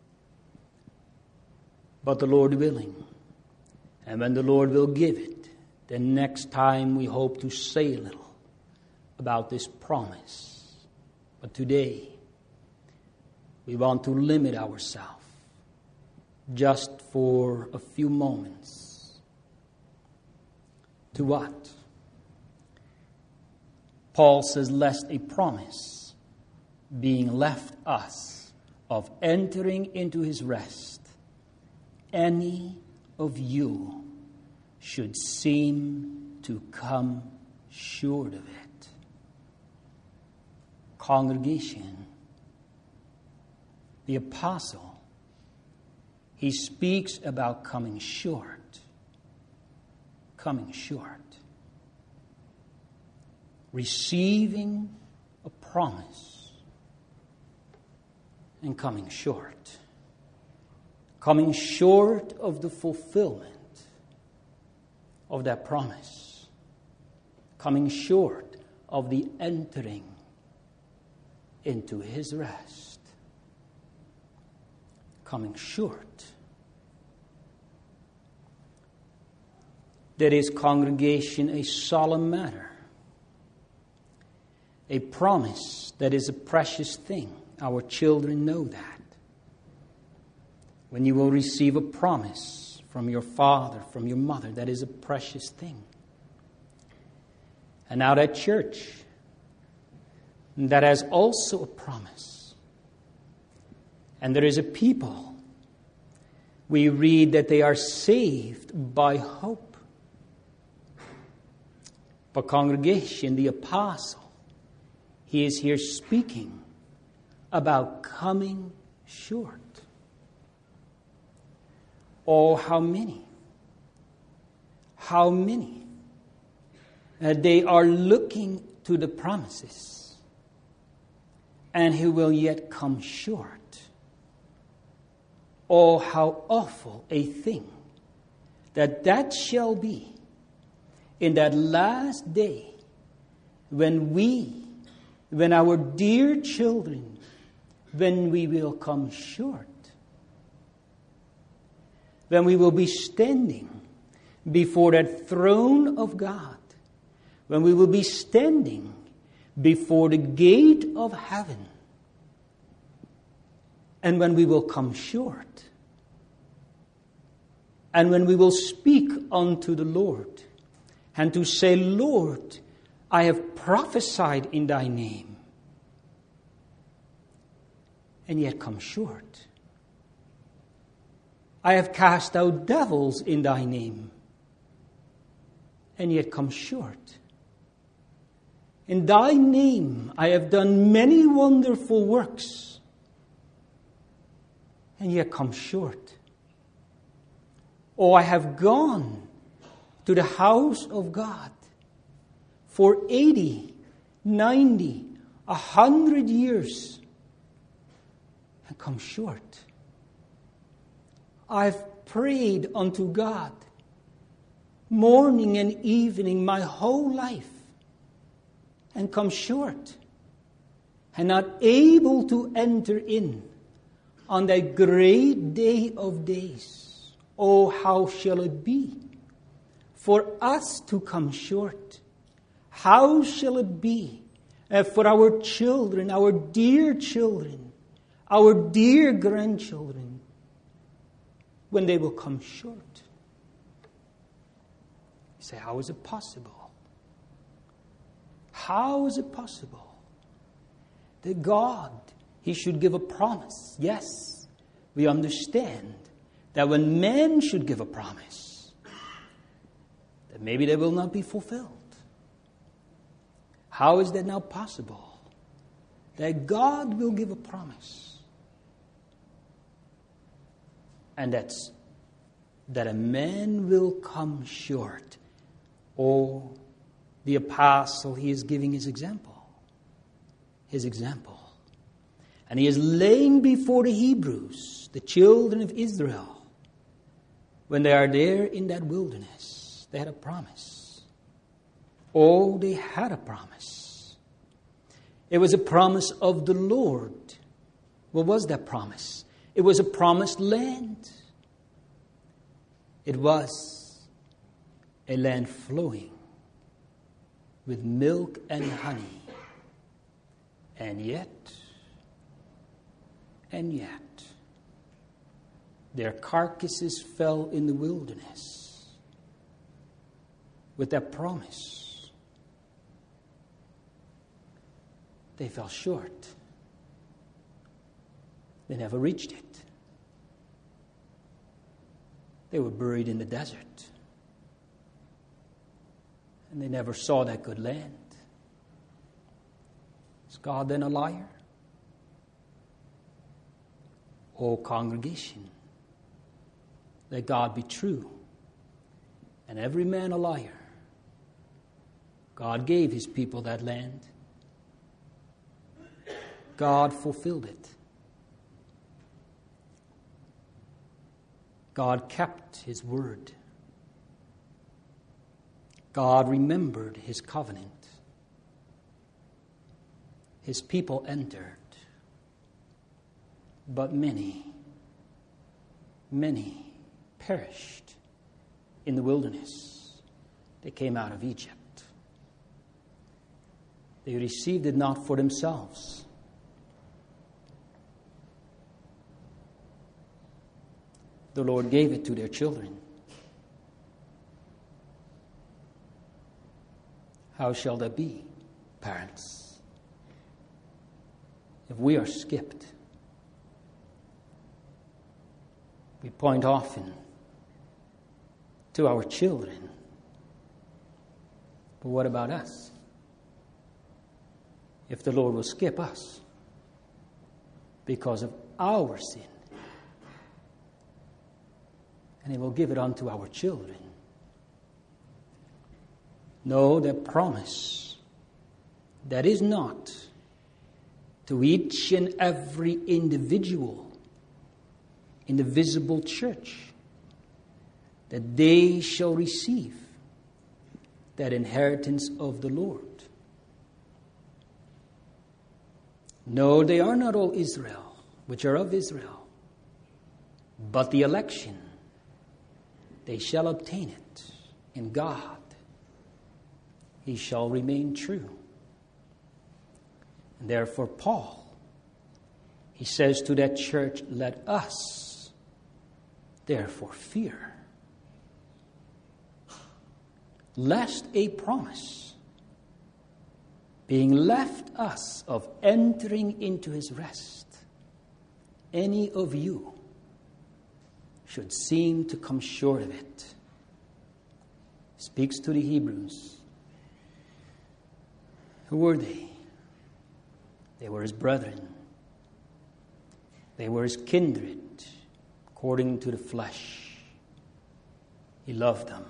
Speaker 1: But the Lord willing, and when the Lord will give it, then next time we hope to say a little about this promise. But today, we want to limit ourselves just for a few moments. To what? Paul says, lest a promise being left us of entering into his rest, any of you should seem to come short of it. Congregation, the apostle, he speaks about coming short. Coming short. Receiving a promise and coming short. Coming short of the fulfillment of that promise. Coming short of the entering into his rest. Coming short. That is, congregation, a solemn matter. A promise that is a precious thing. Our children know that. When you will receive a promise from your father, from your mother, that is a precious thing. And out at church, that has also a promise. And there is a people. We read that they are saved by hope. But congregation, the apostle, he is here speaking about coming short. Oh, how many? How many? Uh, they are looking to the promises. And he will yet come short. Oh, how awful a thing that that shall be in that last day when we, when our dear children, when we will come short. When we will be standing before that throne of God. When we will be standing before the gate of heaven. And when we will come short. And when we will speak unto the Lord. And to say, Lord, I have prophesied in thy name. And yet come short. I have cast out devils in thy name. And yet come short. In thy name I have done many wonderful works, and yet come short. Oh, I have gone to the house of God for eighty, ninety, a hundred years, and come short. I've prayed unto God morning and evening my whole life, and come short and not able to enter in on that great day of days. Oh, how shall it be for us to come short? How shall it be uh, for our children, our dear children, our dear grandchildren, when they will come short? You say, how is it possible? How is it possible that God, He should give a promise? Yes, we understand that when men should give a promise, that maybe they will not be fulfilled. How is that now possible? That God will give a promise, and that's that a man will come short. Oh, the apostle, he is giving his example. His example. And he is laying before the Hebrews, the children of Israel, when they are there in that wilderness, they had a promise. Oh, they had a promise. It was a promise of the Lord. What was that promise? It was a promised land. It was a land flowing with milk and honey. And yet, and yet, their carcasses fell in the wilderness with that promise. They fell short. They never reached it. They were buried in the desert. And they never saw that good land. Is God then a liar? O congregation, let God be true, and every man a liar. God gave His people that land. God fulfilled it. God kept His word. God remembered His covenant. His people entered. But many, many perished in the wilderness. They came out of Egypt. They received it not for themselves. The Lord gave it to their children. How shall that be, parents, if we are skipped? We point often to our children. But what about us? If the Lord will skip us because of our sin, and He will give it unto our children. No, the promise that is not to each and every individual in the visible church, that they shall receive that inheritance of the Lord. No, they are not all Israel, which are of Israel, but the election, they shall obtain it in God. He shall remain true. And therefore, Paul, he says to that church, let us therefore fear, lest a promise being left us of entering into His rest, any of you should seem to come short of it. Speaks to the Hebrews. Who were they? They were His brethren. They were His kindred, according to the flesh. He loved them.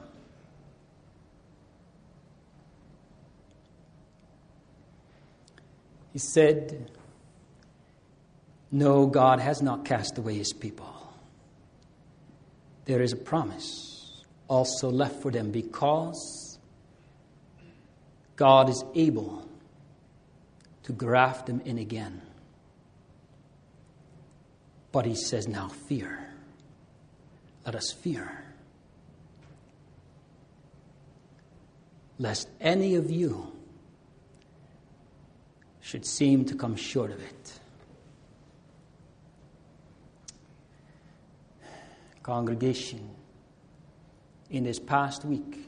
Speaker 1: He said, no, God has not cast away His people. There is a promise also left for them, because God is able to graft them in again. But he says, now fear. Let us fear. Lest any of you should seem to come short of it. Congregation, in this past week,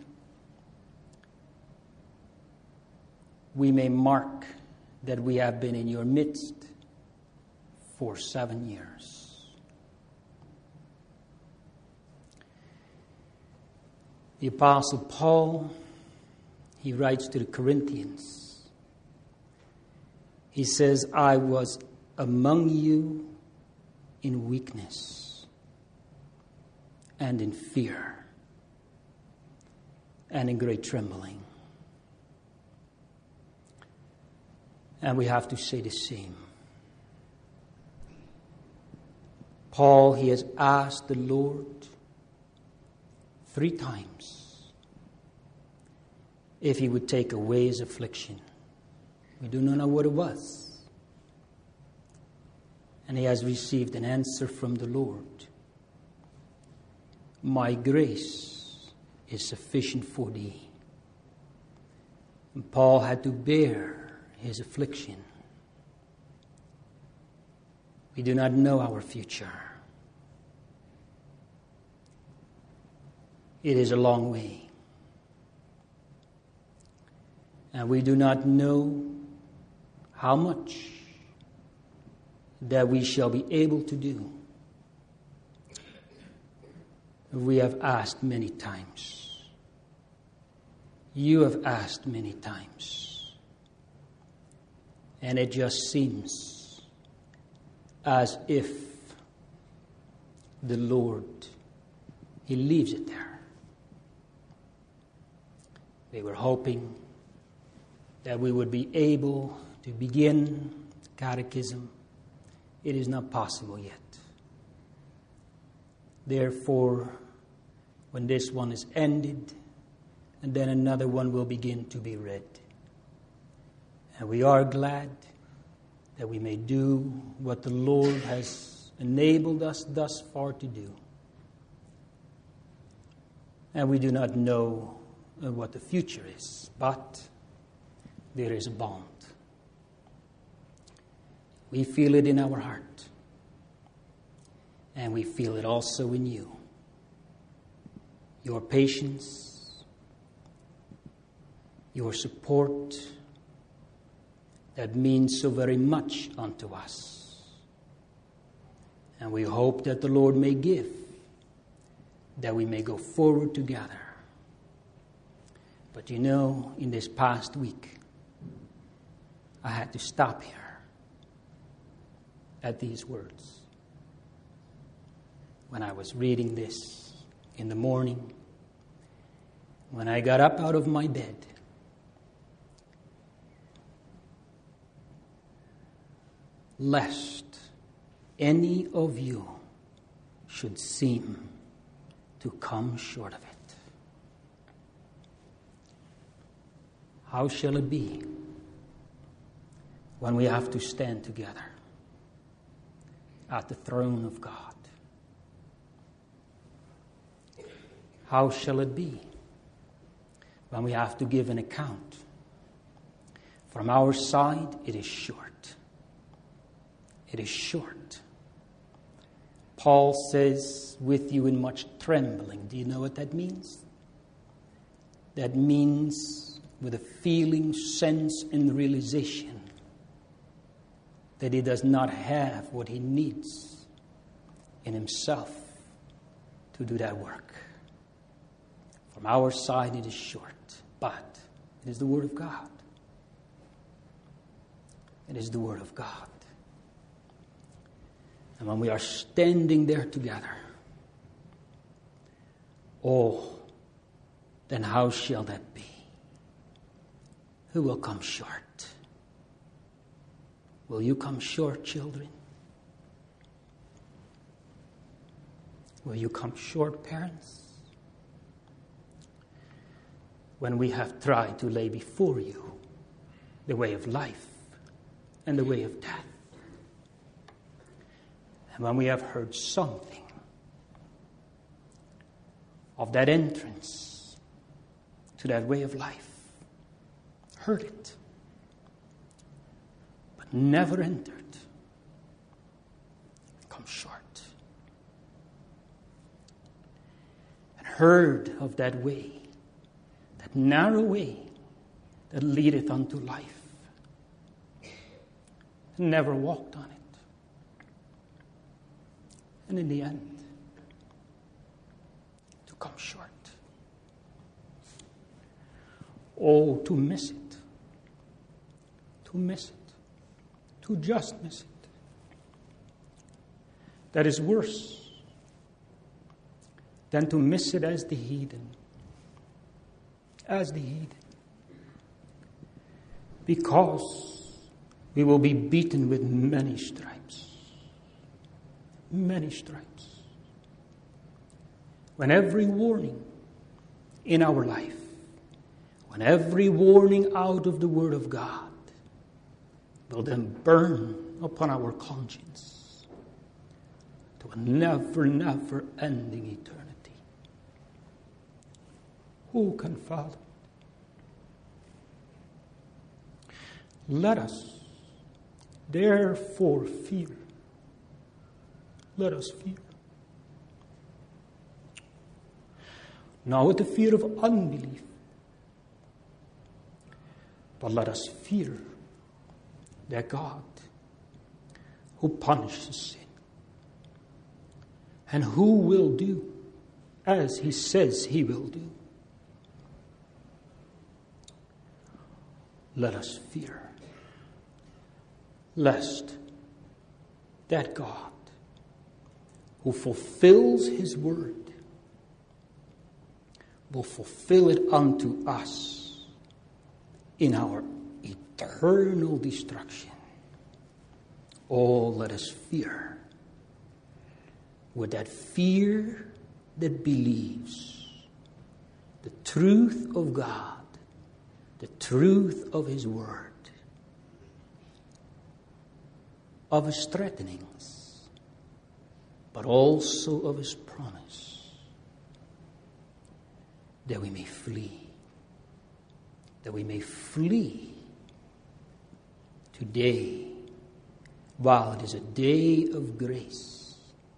Speaker 1: we may mark that we have been in your midst for seven years. The Apostle Paul, he writes to the Corinthians. He says, I was among you in weakness and in fear and in great trembling. And we have to say the same. Paul, he has asked the Lord three times if he would take away his affliction. We do not know what it was. And he has received an answer from the Lord. My grace is sufficient for thee. And Paul had to bear his affliction. We do not know our future. It is a long way. And we do not know how much that we shall be able to do. We have asked many times. You have asked many times. And it just seems as if the Lord, He leaves it there. We were hoping that we would be able to begin catechism. It is not possible yet. Therefore, when this one is ended, and then another one will begin to be read. And we are glad that we may do what the Lord has enabled us thus far to do. And we do not know what the future is, but there is a bond. We feel it in our heart, and we feel it also in you. Your patience, your support, that means so very much unto us. And we hope that the Lord may give, that we may go forward together. But you know, in this past week, I had to stop here at these words. When I was reading this in the morning, when I got up out of my bed, lest any of you should seem to come short of it. How shall it be when we have to stand together at the throne of God? How shall it be when we have to give an account? From our side, it is short. It is short. Paul says, with you in much trembling. Do you know what that means? That means with a feeling, sense, and realization that he does not have what he needs in himself to do that work. From our side, it is short, but it is the Word of God. It is the Word of God. And when we are standing there together, oh, then how shall that be? Who will come short? Will you come short, children? Will you come short, parents? When we have tried to lay before you the way of life, and the way of death. And when we have heard something of that entrance to that way of life, heard it, but never entered, come short. And heard of that way, that narrow way that leadeth unto life, and never walked on it. And in the end, to come short. Oh, to miss it. To miss it. To just miss it. That is worse than to miss it as the heathen. As the heathen. Because we will be beaten with many stripes. Many stripes. When every warning in our life, when every warning out of the Word of God will then burn upon our conscience to a never, never ending eternity. Who can fathom? Let us therefore fear. Let us fear. Not with the fear of unbelief, but let us fear that God who punishes sin and who will do as He says He will do. Let us fear, lest that God who fulfills His word will fulfill it unto us in our eternal destruction. Oh, let us fear with that fear that believes the truth of God, the truth of His word, of His threatenings, but also of His promise, that we may flee, that we may flee today, while it is a day of grace.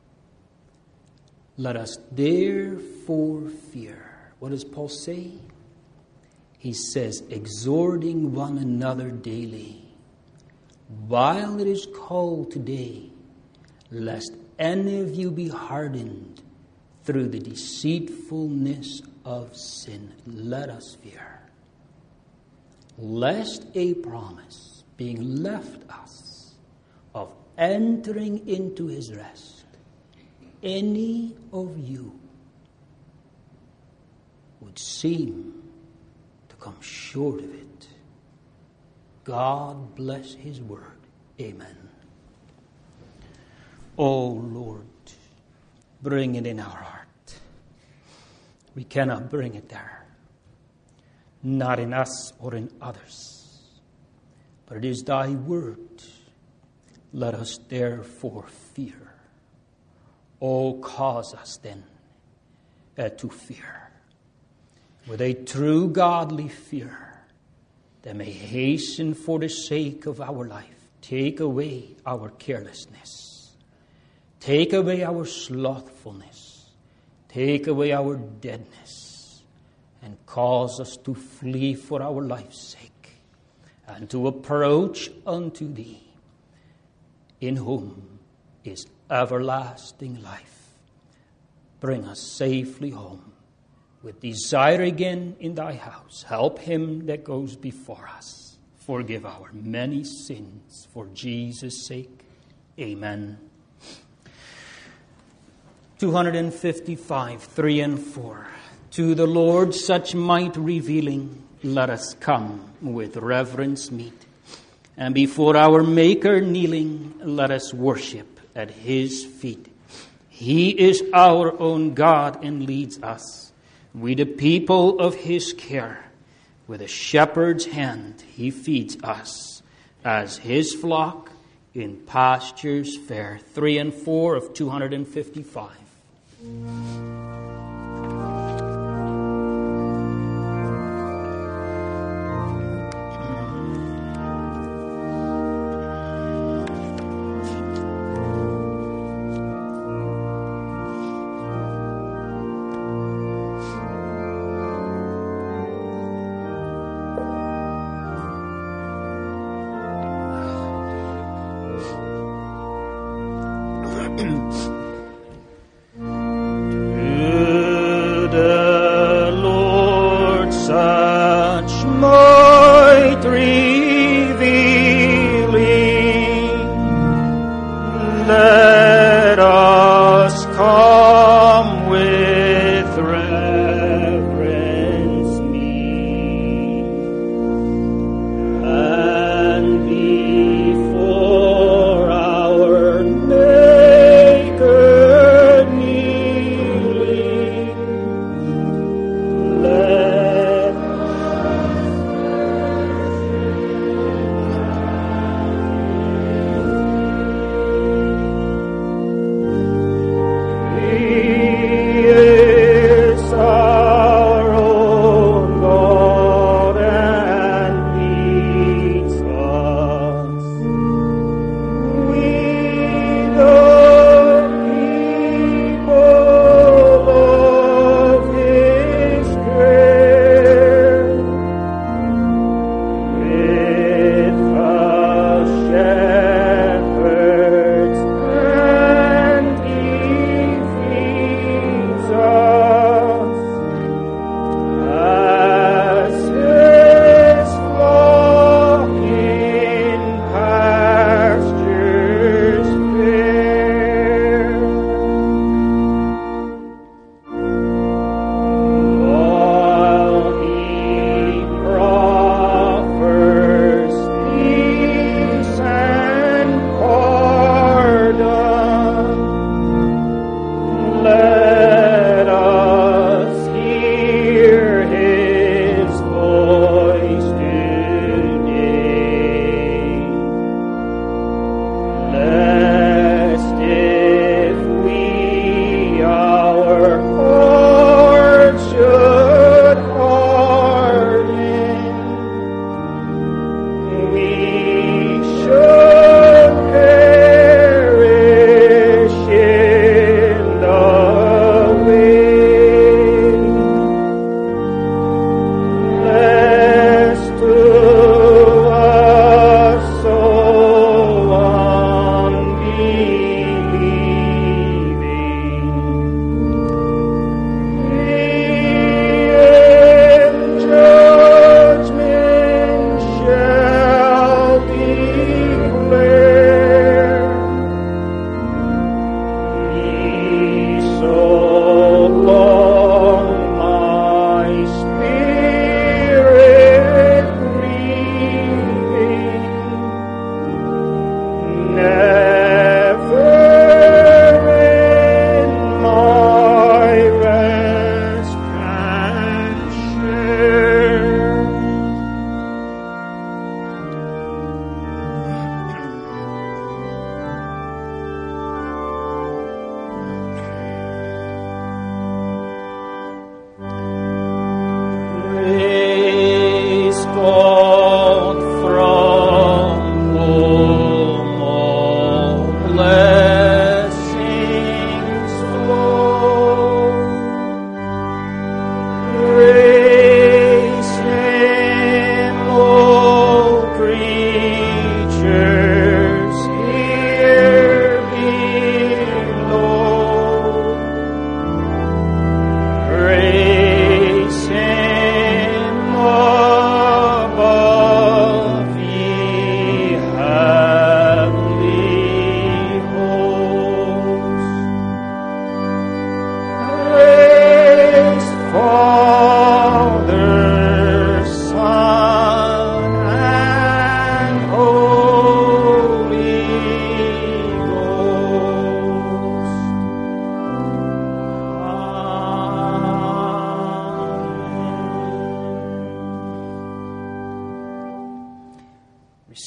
Speaker 1: Let us therefore fear. What does Paul say? He says, exhorting one another daily, while it is called today, lest any of you be hardened through the deceitfulness of sin. Let us fear, lest a promise being left us of entering into His rest, any of you would seem to come short of it. God bless His word. Amen. Oh Lord, bring it in our heart. We cannot bring it there. Not in us or in others. But it is Thy word. Let us therefore fear. Oh, cause us then uh, to fear. With a true godly fear that may hasten for the sake of our life. Take away our carelessness. Take away our slothfulness. Take away our deadness. And cause us to flee for our life's sake. And to approach unto Thee, in whom is everlasting life. Bring us safely home. With desire again in Thy house. Help him that goes before us. Forgive our many sins for Jesus' sake. Amen. two fifty-five, three and four. To the Lord such might revealing, let us come with reverence meet. And before our Maker kneeling, let us worship at His feet. He is our own God and leads us. We the people of His care. With a shepherd's hand He feeds us. as his flock in pastures fair. Three and four of two hundred fifty-five.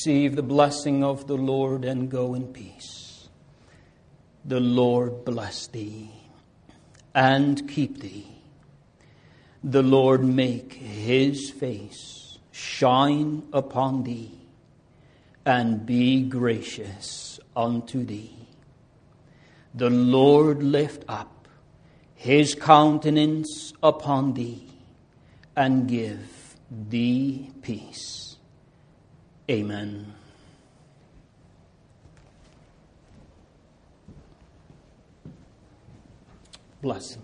Speaker 1: receive the blessing of the Lord and go in peace. The Lord bless thee and keep thee. The Lord make his face shine upon thee and be gracious unto thee. The Lord lift up his countenance upon thee and give thee peace. Amen. Blessing.